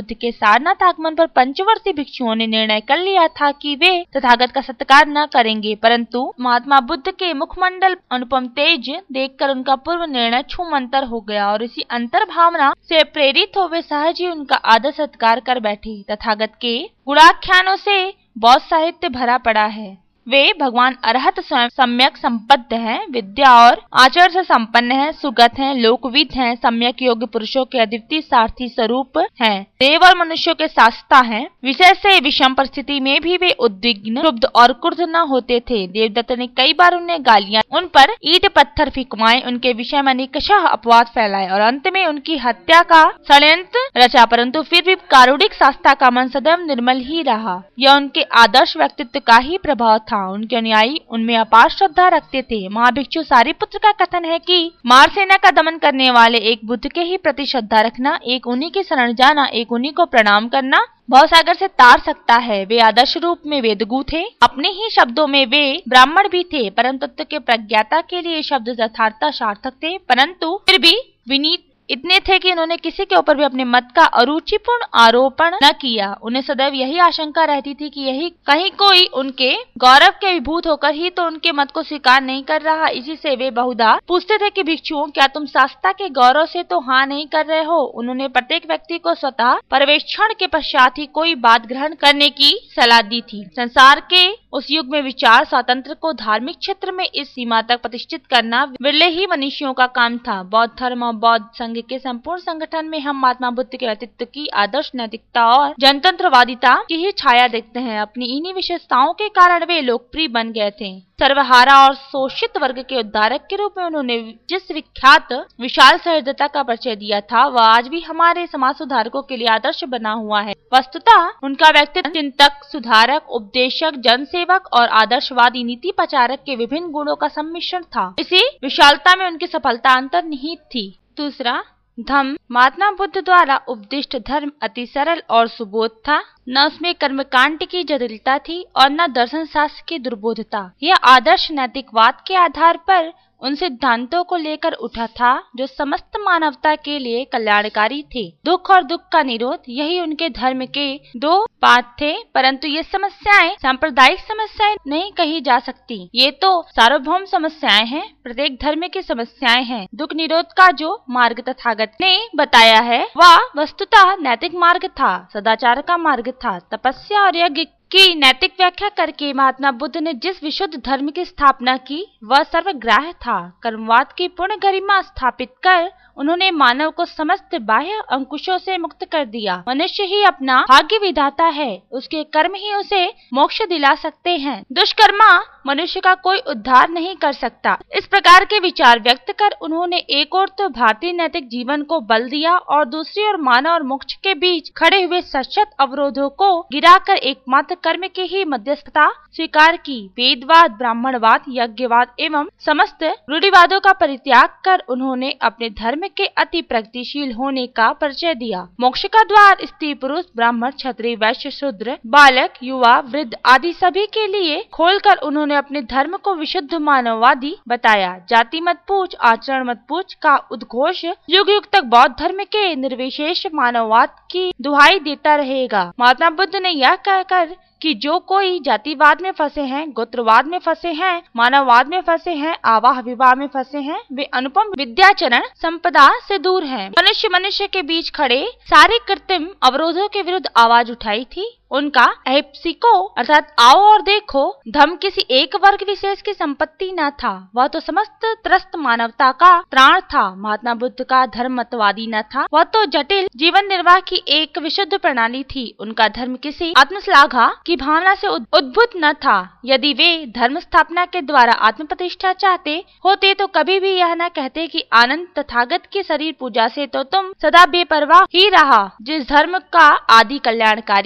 सारनाथ आगमन पर पंचवर्षीय भिक्षुओं ने निर्णय कर लिया था कि वे तथागत का सत्कार न करेंगे, परंतु महात्मा बुद्ध के मुखमंडल अनुपम तेज देखकर उनका पूर्व निर्णय छूमंतर हो गया और इसी अंतर भावना से प्रेरित हो वे सहज ही उनका आदर सत्कार कर बैठे। तथागत के गुणाख्यानों से बौद्ध साहित्य भरा पड़ा है। वे भगवान अरहत स्वयं सम्यक संपन्न हैं, विद्या और आचरण से संपन्न हैं, सुगत हैं, लोकविद हैं, सम्यक योग्य पुरुषों के अद्वितीय सारथी स्वरूप हैं, देव और मनुष्यों के शास्ता हैं। विषय से विषम परिस्थिति में भी वे उद्विग्न, क्रुद्ध और क्रुद्ध न होते थे। देवदत्त ने कई बार उन्हें गालियां, उन पर ईंट पत्थर फिकवाए, उनके विषय में अनेकशः अपवाद फैलाए और अंत में उनकी हत्या का षड्यंत्र रचा, परंतु फिर भी कारुणिक शास्ता का मन सदैव निर्मल ही रहा। यह उनके आदर्श व्यक्तित्व का ही प्रभाव था। उनके अनुयायी उनमें अपार श्रद्धा रखते थे। महाभिक्षु सारिपुत्र का कथन है कि मारसेना का दमन करने वाले एक बुद्ध के ही प्रति श्रद्धा रखना, एक उन्हीं की शरण जाना, एक उन्हीं को प्रणाम करना भवसागर से तार सकता है। वे आदर्श रूप में वेदगु थे, अपने ही शब्दों में वे ब्राह्मण भी थे, परम तत्व के प्रज्ञाता के लिए शब्द यथार्थता सार्थक थे, परंतु फिर भी विनीत इतने थे कि उन्होंने किसी के ऊपर भी अपने मत का अरुचिपूर्ण आरोपण न किया। उन्हें सदैव यही आशंका रहती थी कि यही कहीं कोई उनके गौरव के विभूत होकर ही तो उनके मत को स्वीकार नहीं कर रहा। इसी से वे बहुधा पूछते थे कि भिक्षुओं, क्या तुम शास्त्रा के गौरव से तो हाँ नहीं कर रहे हो? उन्होंने प्रत्येक व्यक्ति को स्वतः पर्यवेक्षण के पश्चात ही कोई बात ग्रहण करने की सलाह दी थी। संसार के उस युग में विचार स्वातंत्र को धार्मिक क्षेत्र में इस सीमा तक प्रतिष्ठित करना विरले ही मनुष्यों का काम था। बौद्ध धर्म और बौद्ध संघ के संपूर्ण संगठन में हम महात्मा बुद्ध के व्यक्तित्व की आदर्श नैतिकता और जनतंत्रवादिता की ही छाया देखते हैं। अपनी इन्हीं विशेषताओं के कारण वे लोकप्रिय बन गए थे। सर्वहारा और शोषित वर्ग के उद्धारक के रूप में उन्होंने जिस विख्यात विशाल सहृदयता का परिचय दिया था, वह आज भी हमारे समाज सुधारकों के लिए आदर्श बना हुआ है। वस्तुतः उनका व्यक्तित्व चिंतक, सुधारक, उपदेशक, जनसेवक और आदर्शवादी नीति प्रचारक के विभिन्न गुणों का सम्मिश्रण था। इसी विशालता में उनकी सफलता अंतर्निहित थी। दूसरा, धम्म। महात्मा बुद्ध द्वारा उपदिष्ट धर्म अति सरल और सुबोध था। न उसमें कर्मकांड की जटिलता थी और न दर्शन शास्त्र की दुर्बोधता। यह आदर्श नैतिकवाद के आधार पर उन सिद्धांतों को लेकर उठा था जो समस्त मानवता के लिए कल्याणकारी थे। दुख और दुख का निरोध, यही उनके धर्म के दो पाठ थे, परंतु ये समस्याएं सांप्रदायिक समस्याएं नहीं कही जा सकती। ये तो सार्वभौम समस्याएं हैं, प्रत्येक धर्म की समस्याएं हैं। दुख निरोध का जो मार्ग तथागत ने बताया है वह वस्तुतः नैतिक मार्ग था, सदाचार का मार्ग था। तपस्या और यज्ञ की नैतिक व्याख्या करके महात्मा बुद्ध ने जिस विशुद्ध धर्म की स्थापना की वह सर्वग्राह्य था। कर्मवाद की पूर्ण गरिमा स्थापित कर उन्होंने मानव को समस्त बाह्य अंकुशों से मुक्त कर दिया। मनुष्य ही अपना भाग्य विधाता है, उसके कर्म ही उसे मोक्ष दिला सकते हैं। दुष्कर्मा मनुष्य का कोई उद्धार नहीं कर सकता। इस प्रकार के विचार व्यक्त कर उन्होंने एक ओर तो भारतीय नैतिक जीवन को बल दिया और दूसरी ओर मानव और मोक्ष के बीच खड़े हुए सशक्त अवरोधों को गिराकर एकमात्र कर्म की ही मध्यस्थता स्वीकार की। वेदवाद, ब्राह्मणवाद, यज्ञवाद एवं समस्त रूढ़िवादों का परित्याग कर उन्होंने अपने धर्म के अति प्रगतिशील होने का परिचय दिया। मोक्ष का द्वार स्त्री पुरुष, ब्राह्मण, क्षत्रिय, वैश्य, शूद्र, बालक, युवा, वृद्ध आदि सभी के लिए खोलकर उन्होंने अपने धर्म को विशुद्ध मानववादी बताया। जाति मत पूछ, आचरण मत पूछ का उद्घोष युग युग तक बौद्ध धर्म के निर्विशेष मानववाद की दुहाई देता रहेगा। महात्मा बुद्ध ने यह कहकर कि जो कोई जातिवाद में फंसे हैं, गोत्रवाद में फंसे हैं, मानववाद में फंसे हैं, आवाह विवाह में फंसे हैं, वे अनुपम विद्याचरण संपदा से दूर हैं। मनुष्य मनुष्य के बीच खड़े सारे कृत्रिम अवरोधों के विरुद्ध आवाज उठाई थी। उनका ऐप्सिको अर्थात आओ और देखो धम्म किसी एक वर्ग विशेष की संपत्ति न था, वह तो समस्त त्रस्त मानवता का त्राण था। महात्मा बुद्ध का धर्म मतवादी न था, वह तो जटिल जीवन निर्वाह की एक विशुद्ध प्रणाली थी। उनका धर्म किसी आत्मश्लाघा की भावना से उद्भूत न था। यदि वे धर्म स्थापना के द्वारा आत्म प्रतिष्ठा चाहते होते तो कभी भी यह न कहते कि आनंद तथागत की शरीर पूजा से तो तुम सदा बेपरवाह ही रहा। जिस धर्म का आदि कल्याणकारी है,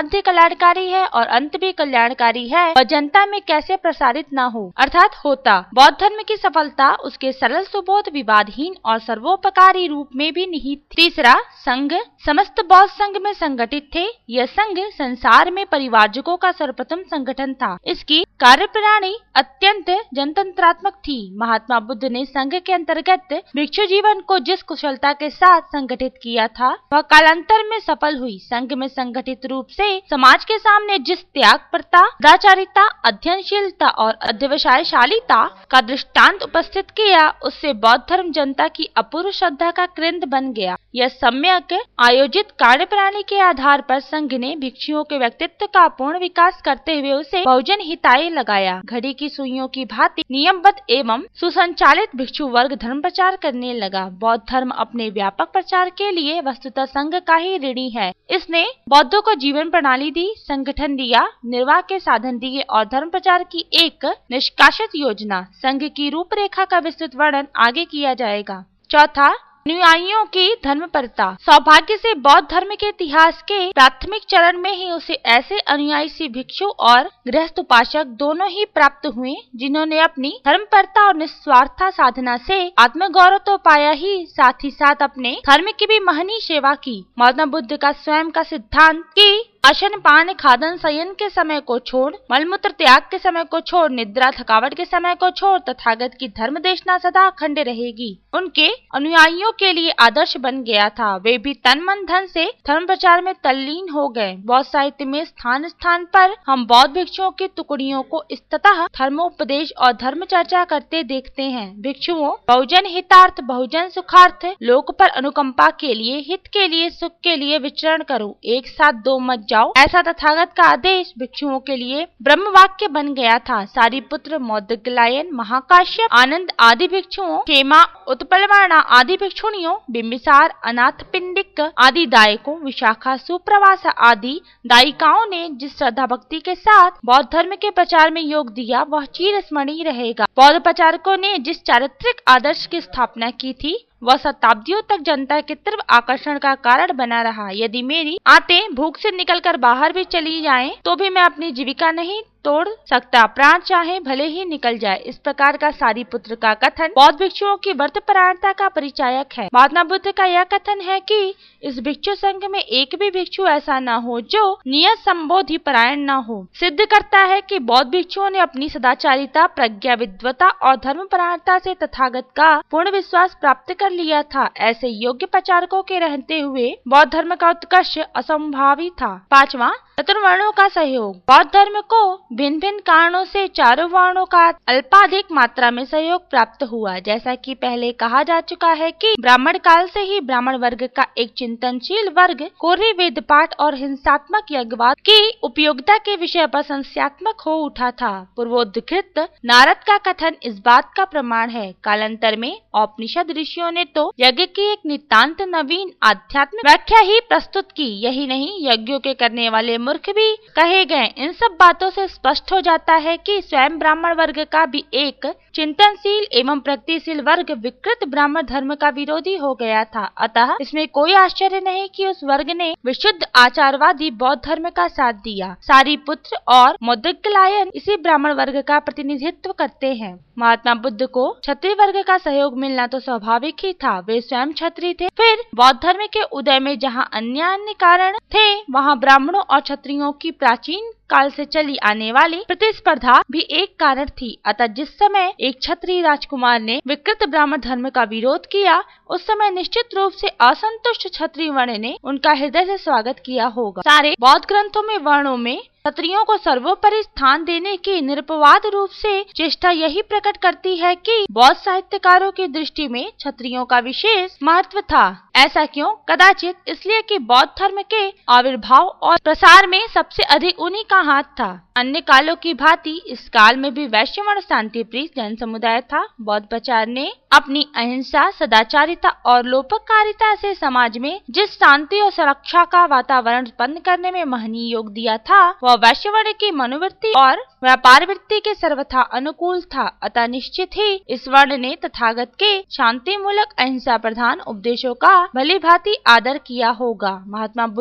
मध्य कल्याणकारी है और अंत भी कल्याणकारी है वह जनता में कैसे प्रसारित न हो, अर्थात होता। बौद्ध धर्म की सफलता उसके सरल सुबोध, विवादहीन और सर्वोपकारी रूप में भी निहित थी। तीसरा, संघ। समस्त बौद्ध संघ में संगठित थे। यह संघ संसार में परिवारजकों का सर्वप्रथम संगठन था। इसकी कार्यप्रणाली अत्यंत जनतंत्रात्मक थी। महात्मा बुद्ध ने संघ के अंतर्गत भिक्षु जीवन को जिस कुशलता के साथ संगठित किया था वह कालांतर में सफल हुई। संघ में संगठित रूप से समाज के सामने जिस त्यागपरता, सदाचारिता, अध्ययनशीलता और अध्यवसायशालीता का दृष्टांत उपस्थित किया, उससे बौद्ध धर्म जनता की अपूर्व श्रद्धा का केंद्र बन गया। यह सम्यक आयोजित कार्यप्रणाली के आधार पर संघ ने भिक्षुओं के व्यक्तित्व का पूर्ण विकास करते हुए उसे बहुजन हिताय लगाया। घड़ी की सुइयों की भांति नियमबद्ध एवं सुसंचालित भिक्षु वर्ग धर्म प्रचार करने लगा। बौद्ध धर्म अपने व्यापक प्रचार के लिए वस्तुतः संघ का ही ऋणी है। इसने बौद्धों को जीवन प्रणाली दी, संगठन दिया, निर्वाह के साधन दिए और धर्म प्रचार की एक निष्कासित योजना, संघ की रूपरेखा का विस्तृत वर्णन आगे किया जाएगा। चौथा, अनुयायियों की धर्मपरता। सौभाग्य से बौद्ध धर्म के इतिहास के प्राथमिक चरण में ही उसे ऐसे अनुयायी सी भिक्षु और गृहस्थ उपासक दोनों ही प्राप्त हुए जिन्होंने अपनी धर्मपरता और निस्वार्थ साधना से आत्मगौरव तो पाया ही, साथ ही साथ अपने धर्म की भी महनीय सेवा की। महात्मा बुद्ध का स्वयं का सिद्धांत कि अशन पान खादन शयन के समय को छोड़, मलमूत्र त्याग के समय को छोड़, निद्रा थकावट के समय को छोड़, तथागत की धर्म देशना सदा अखंड रहेगी, उनके अनुयायियों के लिए आदर्श बन गया था। वे भी तन मन धन से धर्म प्रचार में तल्लीन हो गए। बौद्ध साहित्य में स्थान स्थान पर हम बौद्ध भिक्षुओं की टुकड़ियों को इस्ततः धर्मोपदेश और धर्म चर्चा करते देखते हैं। भिक्षुओं बहुजन हितार्थ, बहुजन सुखार्थ, लोक पर अनुकंपा के लिए, हित के लिए, सुख के लिए विचरण करो, एक साथ दो मत जाओ, ऐसा तथागत का आदेश भिक्षुओं के लिए ब्रह्म वाक्य बन गया था। सारिपुत्र, मौद्गलायन, महाकाश्यप, आनंद आदि भिक्षुओं, क्षेमा, उत्पलवर्णा आदि भिक्षुणियों, बिंबिसार, अनाथपिंडिक आदि दायकों, विशाखा, सुप्रवासा आदि दायिकाओं ने जिस श्रद्धा भक्ति के साथ बौद्ध धर्म के प्रचार में योग दिया वह चिर स्मरणीय रहेगा। बौद्ध प्रचारकों ने जिस चारित्रिक आदर्श की स्थापना की थी वह शताब्दियों तक जनता के तीव्र आकर्षण का कारण बना रहा। यदि मेरी आंतें भूख से निकलकर बाहर भी चली जाएं, तो भी मैं अपनी जीविका नहीं तोड़ सकता, प्राण चाहे भले ही निकल जाए। इस प्रकार का सारिपुत्र का कथन बौद्ध भिक्षुओं की व्रतपरायणता का परिचायक है। महात्मा बुद्ध का यह कथन है कि इस भिक्षु संघ में एक भी भिक्षु ऐसा न हो जो नियत संबोधि परायण न हो, सिद्ध करता है कि बौद्ध भिक्षुओं ने अपनी सदाचारिता, प्रज्ञा, विद्वता और धर्मपरायणता से तथागत का पूर्ण विश्वास प्राप्त कर लिया था। ऐसे योग्य प्रचारकों के रहते हुए बौद्ध धर्म का उत्कर्ष असंभावी था। पांचवा, चतुर्वर्णों का सहयोग। बौद्ध धर्म को भिन्न भिन्न कारणों से चारों वर्णों का अल्पाधिक मात्रा में सहयोग प्राप्त हुआ। जैसा कि पहले कहा जा चुका है कि ब्राह्मण काल से ही ब्राह्मण वर्ग का एक चिंतनशील वर्ग कोरी वेद पाठ और हिंसात्मक यज्ञवाद की उपयोगिता के विषय पर संशयात्मक हो उठा था। पूर्वोद्धृत नारद का कथन इस बात का प्रमाण है। कालांतर में औपनिषद ऋषियों ने तो यज्ञ की एक नितांत नवीन आध्यात्मिक व्याख्या ही प्रस्तुत की। यही नहीं, यज्ञों के करने वाले मूर्ख भी कहे गए। इन सब बातों से स्पष्ट हो जाता है कि स्वयं ब्राह्मण वर्ग का भी एक चिंतनशील एवं प्रगतिशील वर्ग विकृत ब्राह्मण धर्म का विरोधी हो गया था। अतः इसमें कोई आश्चर्य नहीं कि उस वर्ग ने विशुद्ध आचारवादी बौद्ध धर्म का साथ दिया। सारिपुत्र और मौद्गलायन इसी ब्राह्मण वर्ग का प्रतिनिधित्व करते हैं। महात्मा बुद्ध को क्षत्रिय वर्ग का सहयोग मिलना तो स्वाभाविक ही था। वे स्वयं क्षत्रिय थे। फिर बौद्ध धर्म के उदय में जहाँ अन्य अन्य कारण थे, वहाँ ब्राह्मणों और क्षत्रियों की प्राचीन काल से चली आने वाली प्रतिस्पर्धा भी एक कारण थी। अतः जिस समय एक क्षत्रिय राजकुमार ने विकृत ब्राह्मण धर्म का विरोध किया, उस समय निश्चित रूप से असंतुष्ट क्षत्रिय वर्ण ने उनका हृदय से स्वागत किया होगा। सारे बौद्ध ग्रंथों में वर्णों में क्षत्रियों को सर्वोपरि स्थान देने की निरपवाद रूप से चेष्टा यही प्रकट करती है कि बौद्ध साहित्यकारों की दृष्टि में क्षत्रियों का विशेष महत्व था। ऐसा क्यों? कदाचित इसलिए कि बौद्ध धर्म के आविर्भाव और प्रसार में सबसे अधिक उन्हीं का हाथ था। अन्य कालों की भांति इस काल में भी वैश्यवर्ण शांति प्रिय जन समुदाय था। बौद्ध प्रचार ने अपनी अहिंसा, सदाचारिता और लोपकारिता से समाज में जिस शांति और सुरक्षा का वातावरण उत्पन्न करने में महनीय योग दिया था, वह वैश्यवर्ण की मनोवृत्ति और व्यापार वृत्ति के सर्वथा अनुकूल था। अतः निश्चित ही इस वर्ण ने तथागत के शांति मूलक अहिंसा प्रधान उपदेशों का भली भांति आदर किया होगा। महात्मा बुद्ध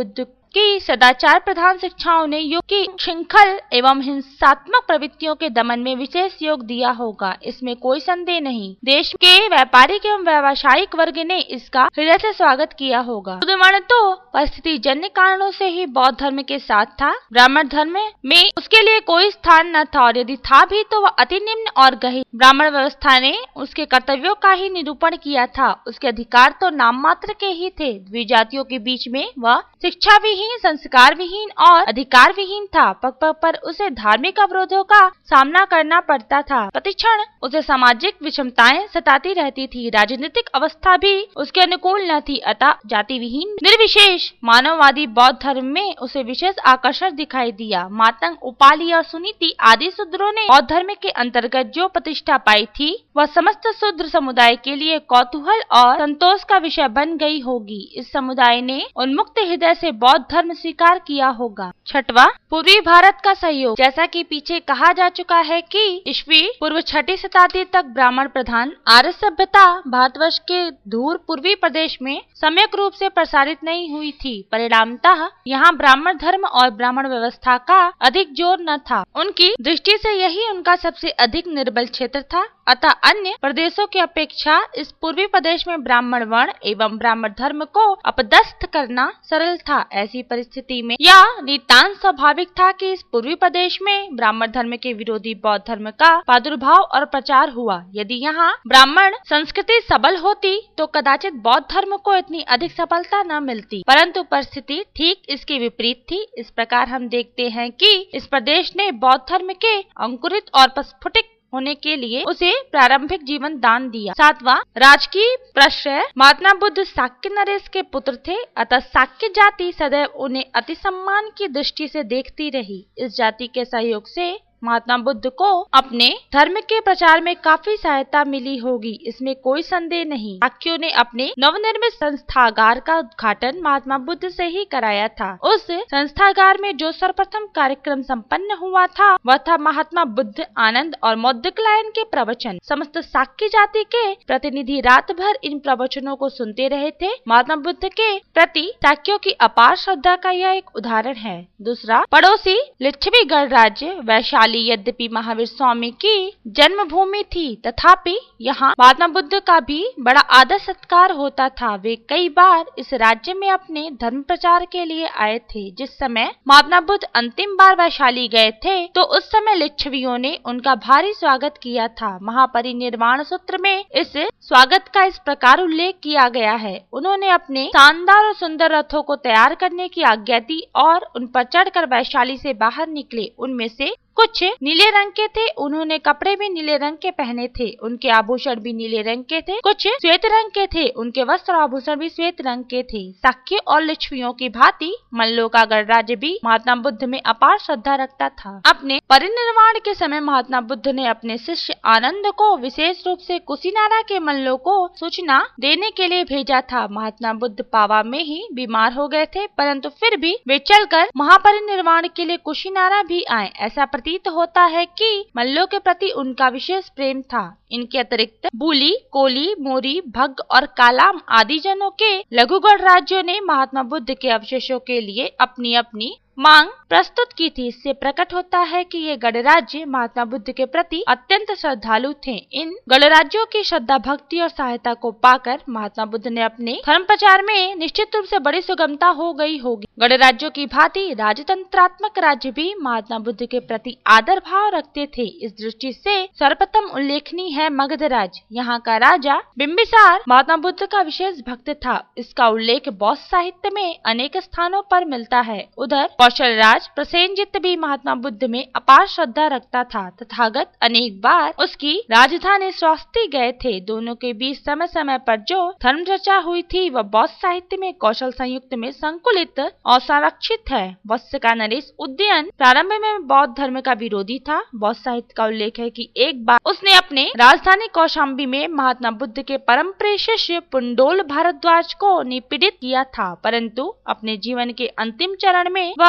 कि सदाचार प्रधान शिक्षाओं ने युग की श्रृंखल एवं हिंसात्मक प्रवृत्तियों के दमन में विशेष योग दिया होगा, इसमें कोई संदेह नहीं। देश के व्यापारिक एवं व्यावसायिक वर्ग ने इसका हृदय से स्वागत किया होगा। बुद्धमण तो परिस्थिति जन्य कारणों से ही बौद्ध धर्म के साथ था। ब्राह्मण धर्म में उसके लिए कोई स्थान न था और यदि था भी तो वह अति निम्न और गहीर। ब्राह्मण व्यवस्था ने उसके कर्तव्यों का ही निरूपण किया था, उसके अधिकार तो नाम मात्र के ही थे। द्विजातियों के बीच में वह शिक्षा विहीन, संस्कार विहीन और अधिकार विहीन था। पग पग पर उसे धार्मिक अवरोधों का सामना करना पड़ता था। प्रतिक्षण उसे सामाजिक विषमताएं सताती रहती थी। राजनीतिक अवस्था भी उसके अनुकूल न थी, अतः जाति विहीन निर्विशेष मानववादी बौद्ध धर्म में उसे विशेष आकर्षण दिखाई दिया। मातंग, उपाली और सुनीति आदि शूद्रों ने बौद्ध धर्म के अंतर्गत जो प्रतिष्ठा पाई थी वह समस्त शूद्र समुदाय के लिए कौतूहल और संतोष का विषय बन गई होगी। इस समुदाय ने उन्मुक्त हृदय से बौद्ध धर्म स्वीकार किया होगा। छठवां, पूर्वी भारत का सहयोग। जैसा कि पीछे कहा जा चुका है कि ईस्वी पूर्व छठी शताब्दी तक ब्राह्मण प्रधान आर्य सभ्यता भारतवर्ष के दूर पूर्वी प्रदेश में सम्यक रूप से प्रसारित नहीं हुई थी। परिणामतः यहाँ ब्राह्मण धर्म और ब्राह्मण व्यवस्था का अधिक जोर न था। उनकी दृष्टि से यही उनका सबसे अधिक निर्बल क्षेत्र था। अतः अन्य प्रदेशों की अपेक्षा इस पूर्वी प्रदेश में ब्राह्मण वर्ण एवं ब्राह्मण धर्म को अपदस्थ करना सरल था। ऐसी परिस्थिति में यह नितांत स्वाभाविक था कि इस पूर्वी प्रदेश में ब्राह्मण धर्म के विरोधी बौद्ध धर्म का प्रादुर्भाव और प्रचार हुआ। यदि यहाँ ब्राह्मण संस्कृति सबल होती तो कदाचित बौद्ध धर्म को इतनी अधिक सफलता न मिलती, परंतु परिस्थिति ठीक इसके विपरीत थी। इस प्रकार हम देखते हैं कि इस प्रदेश ने बौद्ध धर्म के अंकुरित और प्रस्फुटित होने के लिए उसे प्रारंभिक जीवन दान दिया। सातवां, राजकीय प्रश्रय। महात्मा बुद्ध शाक्य नरेश के पुत्र थे, अतः शाक्य जाति सदैव उन्हें अति सम्मान की दृष्टि से देखती रही। इस जाति के सहयोग से महात्मा बुद्ध को अपने धर्म के प्रचार में काफी सहायता मिली होगी, इसमें कोई संदेह नहीं। शाक्यों ने अपने नवनिर्मित संस्थागार का उद्घाटन महात्मा बुद्ध से ही कराया था। उस संस्थागार में जो सर्वप्रथम कार्यक्रम संपन्न हुआ था वह था महात्मा बुद्ध आनंद और मौद्गल्यायन के प्रवचन। समस्त शाक्य जाति के प्रतिनिधि रात भर इन प्रवचनों को सुनते रहे थे। महात्मा बुद्ध के प्रति शाक्यों की अपार श्रद्धा का यह एक उदाहरण है। दूसरा, पड़ोसी लिच्छवी गणराज्य वैशाली यद्यपि महावीर स्वामी की जन्मभूमि थी, तथापि यहाँ महात्मा बुद्ध का भी बड़ा आदर सत्कार होता था। वे कई बार इस राज्य में अपने धर्म प्रचार के लिए आए थे। जिस समय महात्मा बुद्ध अंतिम बार वैशाली गए थे तो उस समय लिच्छवियों ने उनका भारी स्वागत किया था। महापरिनिर्वाण सूत्र में इस स्वागत का इस प्रकार उल्लेख किया गया है। उन्होंने अपने शानदार और सुंदर रथों को तैयार करने की आज्ञा दी और उन पर चढ़कर वैशाली से बाहर निकले। उनमें से कुछ नीले रंग के थे, उन्होंने कपड़े भी नीले रंग के पहने थे, उनके आभूषण भी नीले रंग के थे। कुछ श्वेत रंग के थे, उनके वस्त्र आभूषण भी श्वेत रंग के थे। शाक्य और लिच्छवियों की भांति मल्लों का गणराज्य भी महात्मा बुद्ध में अपार श्रद्धा रखता था। अपने परिनिर्वाण के समय महात्मा बुद्ध ने अपने शिष्य आनंद को विशेष रूप से कुशीनारा के मल्लों को सूचना देने के लिए भेजा था। महात्मा बुद्ध पावा में ही बीमार हो गए थे, परंतु फिर भी वे चलकर महापरिनिर्वाण के लिए कुशीनारा भी आए। ऐसा प्रतीत होता है कि मल्लों के प्रति उनका विशेष प्रेम था। इनके अतिरिक्त बूली, कोली, मोरी, भग्ग और कालाम आदि जनों के लघुगढ़ राज्यों ने महात्मा बुद्ध के अवशेषों के लिए अपनी अपनी मांग प्रस्तुत की थी। इससे प्रकट होता है कि ये गणराज्य महात्मा बुद्ध के प्रति अत्यंत श्रद्धालु थे। इन गणराज्यों की श्रद्धा, भक्ति और सहायता को पाकर महात्मा बुद्ध ने अपने धर्म प्रचार में निश्चित रूप से बड़ी सुगमता हो गई होगी। गणराज्यों की भांति राजतंत्रात्मक राज्य भी महात्मा बुद्ध के प्रति आदर भाव रखते थे। इस दृष्टि से सर्वप्रथम उल्लेखनीय है मगध राज्य। यहाँ का राजा बिंबिसार महात्मा बुद्ध का विशेष भक्त था। इसका उल्लेख बौद्ध साहित्य में अनेक स्थानों पर मिलता है। उधर कौशल राज प्रसेनजित भी महात्मा बुद्ध में अपार श्रद्धा रखता था। तथागत अनेक बार उसकी राजधानी श्रावस्ती गए थे। दोनों के बीच समय समय पर जो धर्म चर्चा हुई थी वह बौद्ध साहित्य में कौशल संयुक्त में संकुलित और संरक्षित है। वत्स का नरेश उदयन प्रारंभ में बौद्ध धर्म का विरोधी था। बौद्ध साहित्य का उल्लेख है कि एक बार उसने अपने राजधानी कौशाम्बी में महात्मा बुद्ध के परम प्रिय शिष्य पुंडोल भारद्वाज को निपीड़ित किया था, परंतु अपने जीवन के अंतिम चरण में वह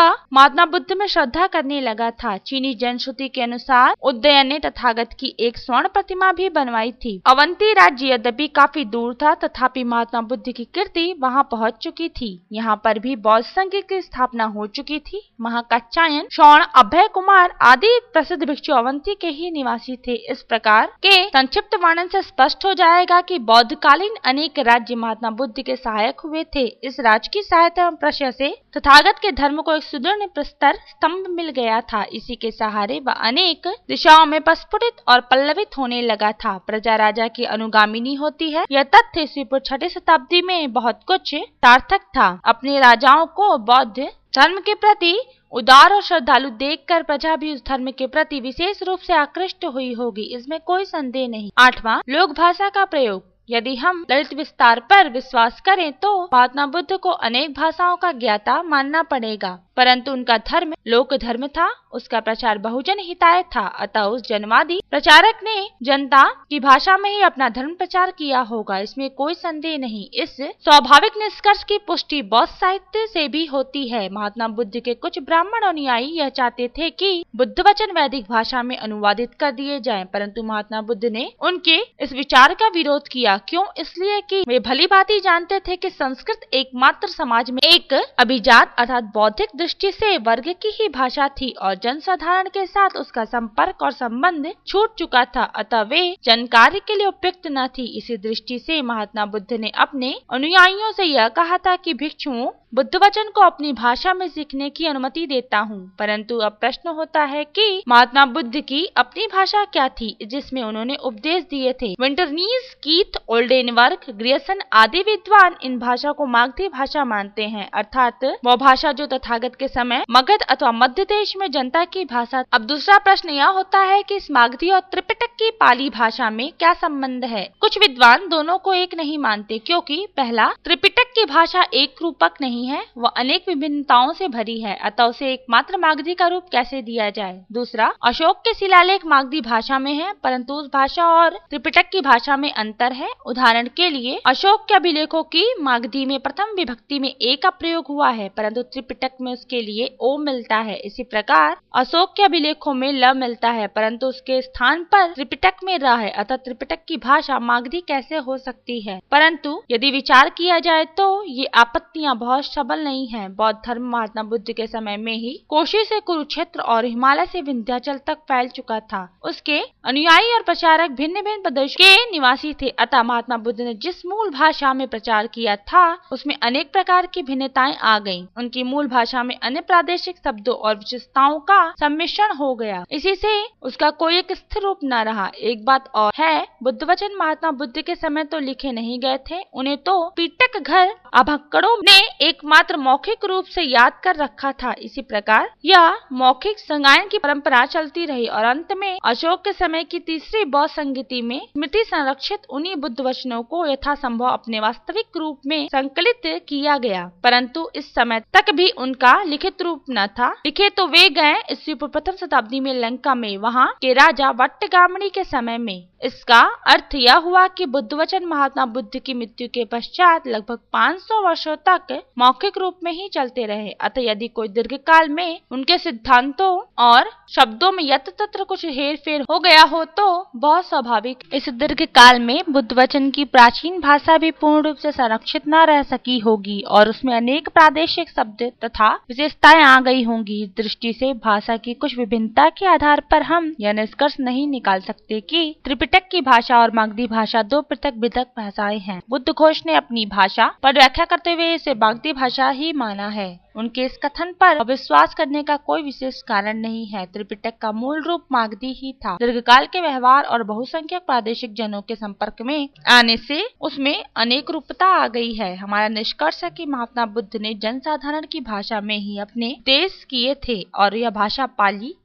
वह महात्मा बुद्ध में श्रद्धा करने लगा था। चीनी जनश्रुति के अनुसार उदयन ने तथागत की एक स्वर्ण प्रतिमा भी बनवाई थी। अवंती राज्य यद्यपि काफी दूर था, तथापि महात्मा बुद्ध की कीर्ति वहां पहुंच चुकी थी। यहाँ पर भी बौद्ध संघ की स्थापना हो चुकी थी। महाकात्यायन, शौण, अभय कुमार आदि प्रसिद्ध भिक्षु अवंती के ही निवासी थे। इस प्रकार के संक्षिप्त वर्णन से स्पष्ट हो जाएगा कि बौद्धकालीन अनेक राज्य महात्मा बुद्ध के सहायक हुए थे। इस राज्य की सहायता एवं प्रशय से तथागत के धर्म को एक सुदृढ़ प्रस्तर स्तंभ मिल गया था। इसी के सहारे वह अनेक दिशाओं में प्रस्फुटित और पल्लवित होने लगा था। प्रजा राजा की अनुगामिनी होती है, यह तथ्य ईस्वी पूर्व छठी शताब्दी में बहुत कुछ सार्थक था। अपने राजाओं को बौद्ध धर्म के प्रति उदार और श्रद्धालु देखकर प्रजा भी उस धर्म के प्रति विशेष रूप से आकृष्ट हुई होगी, इसमें कोई संदेह नहीं। आठवां, लोक भाषा का प्रयोग। यदि हम ललित विस्तार पर विश्वास करें तो महात्मा बुद्ध को अनेक भाषाओं का ज्ञाता मानना पड़ेगा, परंतु उनका धर्म लोक धर्म था। उसका प्रचार बहुजन हिताय था, अतः उस जनवादी प्रचारक ने जनता की भाषा में ही अपना धर्म प्रचार किया होगा, इसमें कोई संदेह नहीं। इस स्वाभाविक निष्कर्ष की पुष्टि बौद्ध साहित्य से भी होती है। महात्मा बुद्ध के कुछ ब्राह्मण अनुयायी यह चाहते थे कि बुद्ध वचन वैदिक भाषा में अनुवादित कर दिए जाएं, परंतु महात्मा बुद्ध ने उनके इस विचार का विरोध किया। क्यों? इसलिए कि वे भली भांति जानते थे कि संस्कृत एकमात्र समाज में एक अभिजात अर्थात बौद्धिक दृष्टि से वर्ग की ही भाषा थी और जनसाधारण के साथ उसका संपर्क और संबंध छूट चुका था, अतः वे जनकार्य के लिए उपयुक्त न थी। इसी दृष्टि से महात्मा बुद्ध ने अपने अनुयायियों से यह कहा था कि भिक्षुओं, बुद्ध वचन को अपनी भाषा में सीखने की अनुमति देता हूँ, परंतु अब प्रश्न होता है कि महात्मा बुद्ध की अपनी भाषा क्या थी जिसमें उन्होंने उपदेश दिए थे। विंटरनीज, कीथ, ओल्डेनवर्क, ग्रियर्सन आदि विद्वान इन भाषा को मागधी भाषा मानते हैं, अर्थात वह भाषा जो तथागत के समय मगध अथवा मध्य देश में जनता की भाषा। अब दूसरा प्रश्न यह होता है कि इस मागधी और त्रिपिटक की पाली भाषा में क्या संबंध है। कुछ विद्वान दोनों को एक नहीं मानते, क्योंकि पहला, त्रिपिटक की भाषा एक रूपक नहीं है, वह अनेक विभिन्नताओं से भरी है, अतः उसे एकमात्र मागधी का रूप कैसे दिया जाए। दूसरा, अशोक के शिलालेख मागधी भाषा में है, परंतु उस भाषा और त्रिपिटक की भाषा में अंतर है। उदाहरण के लिए अशोक के अभिलेखों की मागधी में प्रथम विभक्ति में ए का प्रयोग हुआ है, परंतु त्रिपिटक में उसके लिए ओ मिलता है। इसी प्रकार अशोक के अभिलेखों में ल मिलता है, परंतु उसके स्थान पर त्रिपिटक में र है, अतः त्रिपिटक की भाषा मागधी कैसे हो सकती है। परंतु यदि विचार किया जाए तो ये आपत्तियां बहुत सबल नहीं है। बौद्ध धर्म महात्मा बुद्ध के समय में ही कोशी से कुरुक्षेत्र और हिमालय से विंध्याचल तक फैल चुका था। उसके अनुयायी और प्रचारक भिन्न भिन्न प्रदेश के निवासी थे, अतः महात्मा बुद्ध ने जिस मूल भाषा में प्रचार किया था उसमें अनेक प्रकार की भिन्नताएं आ गईं। उनकी मूल भाषा में अन्य प्रादेशिक शब्दों और विशेषताओं का सम्मिश्रण हो गया, इसी से उसका कोई एक स्थिर रूप न रहा। एक बात और है, बुद्ध वचन महात्मा बुद्ध के समय तो लिखे नहीं गए थे, उन्हें तो पीटक घर अभक्कड़ों ने एकमात्र मौखिक रूप से याद कर रखा था। इसी प्रकार यह मौखिक संगायन की परंपरा चलती रही और अंत में अशोक के समय की तीसरी बौद्ध संगति में स्मृति संरक्षित उन्हीं बुद्ध वचनों को यथासंभव अपने वास्तविक रूप में संकलित किया गया, परंतु इस समय तक भी उनका लिखित रूप न था। लिखे तो वे गए ईस्वी पूर्व प्रथम शताब्दी में लंका में, वहाँ के राजा वट्टगामणी के समय में। इसका अर्थ यह हुआ कि बुद्ध वचन महात्मा बुद्ध की मृत्यु के पश्चात लगभग पाँच सौ वर्षों तक मौखिक रूप में ही चलते रहे। अतः यदि कोई दीर्घ काल में उनके सिद्धांतों और शब्दों में यत्र तत्र कुछ हेर फेर हो गया हो तो बहुत स्वाभाविक। इस दीर्घ काल में बुद्ध वचन की प्राचीन भाषा भी पूर्ण रूप से संरक्षित न रह सकी होगी और उसमें अनेक प्रादेशिक शब्द तथा विशेषताएं आ गई होंगी। इस दृष्टि से भाषा की कुछ विभिन्नता के आधार पर हम यह निष्कर्ष नहीं निकाल सकते कि त्रिपिटक की भाषा और मागधी भाषा दो पृथक पृथक भाषाएं हैं। बुद्ध घोष ने अपनी भाषा पर व्याख्या करते हुए इसे मागधी भाषा ही माना है। उनके इस कथन पर अविश्वास करने का कोई विशेष कारण नहीं है। त्रिपिटक का मूल रूप मागधी ही था। दीर्घकाल के व्यवहार और बहुसंख्यक प्रादेशिक जनों के संपर्क में आने से उसमें अनेक रूपता आ गई है। हमारा निष्कर्ष है कि महात्मा बुद्ध ने जनसाधारण की भाषा में ही अपने उपदेश किए थे और यह भाषा पाली थी।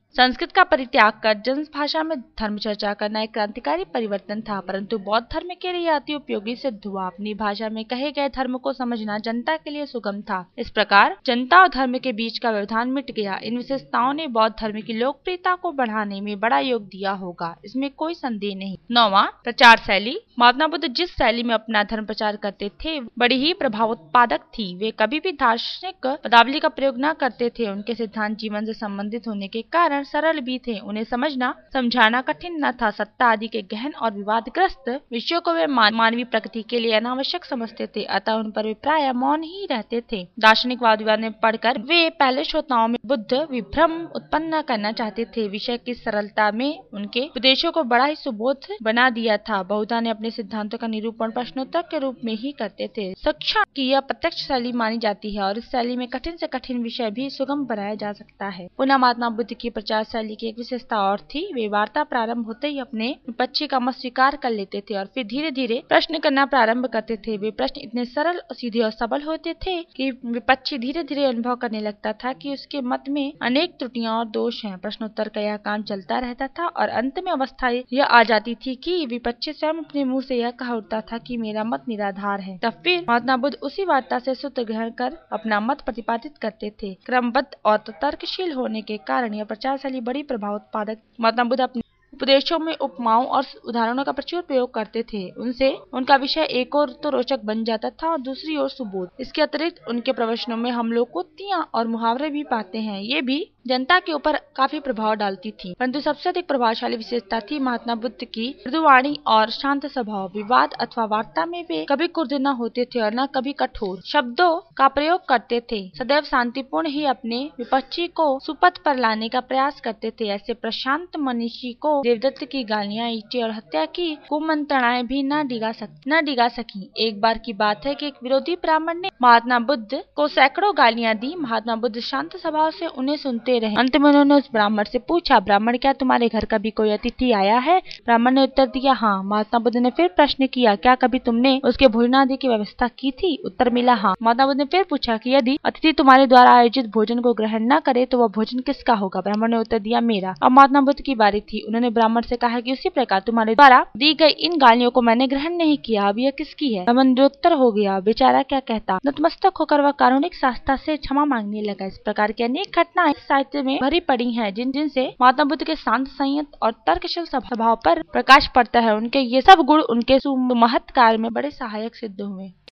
संस्कृत का परित्याग कर जन भाषा में धर्म चर्चा करना एक क्रांतिकारी परिवर्तन था, परंतु बौद्ध धर्म के लिए अति उपयोगी सिद्ध हुआ। अपनी भाषा में कहे गए धर्म को समझना जनता के लिए सुगम था। इस प्रकार जनता और धर्म के बीच का व्यवधान मिट गया। इन विशेषताओं ने बौद्ध धर्म की लोकप्रियता को बढ़ाने में बड़ा योग दिया होगा, इसमें कोई संदेह नहीं। नौवां, प्रचार शैली। महात्मा बुद्ध जिस शैली में अपना धर्म प्रचार करते थे बड़ी ही प्रभावोत्पादक थी। वे कभी भी दार्शनिक पदावली का प्रयोग न करते थे। उनके सिद्धांत जीवन से संबंधित होने के कारण सरल भी थे। उन्हें समझना समझाना कठिन न था। सत्ता आदि के गहन और विवादग्रस्त विषयों को वे मान, मानवीय प्रकृति के लिए अनावश्यक समझते थे, अतः उन पर वे प्राय मौन ही रहते थे। दार्शनिक वाद विवाद में पढ़कर वे पहले श्रोताओं में बुद्ध विभ्रम उत्पन्न करना चाहते थे। विषय की सरलता में उनके उपदेशों को बड़ा ही सुबोध बना दिया था। बहुधा ने अपने सिद्धांतों का निरूपण प्रश्नोत्तर के रूप में ही करते थे। शिक्षा की यह प्रत्यक्ष शैली मानी जाती है और इस शैली में कठिन से कठिन विषय भी सुगम बनाया जा सकता है। पुनः महात्मा बुद्ध की प्रचार शैली की एक विशेषता और थी। वे वार्ता प्रारंभ होते ही अपने विपक्षी का मत स्वीकार कर लेते थे और फिर धीरे धीरे प्रश्न करना प्रारंभ करते थे। वे प्रश्न इतने सरल, सीधे और सबल होते थे कि विपक्षी धीरे धीरे अनुभव करने लगता था कि उसके मत में अनेक त्रुटियां और दोष हैं। प्रश्नोत्तर का यह काम चलता रहता था और अंत में अवस्था यह आ जाती थी कि विपक्षी स्वयं अपने मुंह से यह कह उठता था कि मेरा मत निराधार है। तब फिर महात्मा बुद्ध उसी वार्ता से सूत्र ग्रहण कर अपना मत प्रतिपादित करते थे। क्रमबद्ध और तर्कशील होने के कारण यह प्रचार शैली बड़ी प्रभावोत्पादक। महात्मा बुद्ध अपने उपदेशों में उपमाओं और उदाहरणों का प्रचुर प्रयोग करते थे। उनसे उनका विषय एक ओर तो रोचक बन जाता था और दूसरी ओर सुबोध। इसके अतिरिक्त उनके प्रवचनों में हम लोग कुत्तियां और मुहावरे भी पाते हैं। ये भी जनता के ऊपर काफी प्रभाव डालती थी, परंतु सबसे अधिक प्रभावशाली विशेषता थी महात्मा बुद्ध की मृदुवाणी और शांत स्वभाव। विवाद अथवा वार्ता में वे कभी क्रुद्ध न होते थे और न कभी कठोर शब्दों का प्रयोग करते थे। सदैव शांतिपूर्ण ही अपने विपक्षी को सुपथ पर लाने का प्रयास करते थे। ऐसे प्रशांत मनीषी को देवदत्त की गालियां, ईंटें और हत्या की कुमंत्रणाएं भी न डिगा सक न डिगा सकी। एक बार की बात है कि एक विरोधी ब्राह्मण ने महात्मा बुद्ध को सैकड़ों गालियां दी। महात्मा बुद्ध शांत स्वभाव से उन्हें सुनते रहे। अंत में उन्होंने उस ब्राह्मण से पूछा, ब्राह्मण, क्या तुम्हारे घर कभी कोई अतिथि आया है? ब्राह्मण ने उत्तर दिया, हाँ। महात्मा बुद्ध ने फिर प्रश्न किया, क्या कभी तुमने उसके भोजन आदि की व्यवस्था की थी? उत्तर मिला, हाँ। महात्मा बुद्ध ने फिर पूछा कि यदि अतिथि तुम्हारे द्वारा आयोजित भोजन को ग्रहण न करे तो वह भोजन किसका होगा? ब्राह्मण ने उत्तर दिया, मेरा। अब महात्मा बुद्ध की बारी थी। उन्होंने ब्राह्मण से कहा कि उसी प्रकार तुम्हारे द्वारा दी गई इन गालियों को मैंने ग्रहण नहीं किया, अब यह किसकी है? ब्राह्मण निरुत्तर हो गया। बेचारा क्या कहता। नतमस्तक होकर वह कारुणिक शास्त्रा से क्षमा मांगने लगा। इस प्रकार की अनेक घटनाएं साहित्य में भरी पड़ी हैं, जिन जिनसे महात्मा बुद्ध के शांत, संयत और तर्कशील स्वभाव पर प्रकाश पड़ता है। उनके ये सब गुण उनके सुमहत कार्य में बड़े सहायक सिद्ध हुए।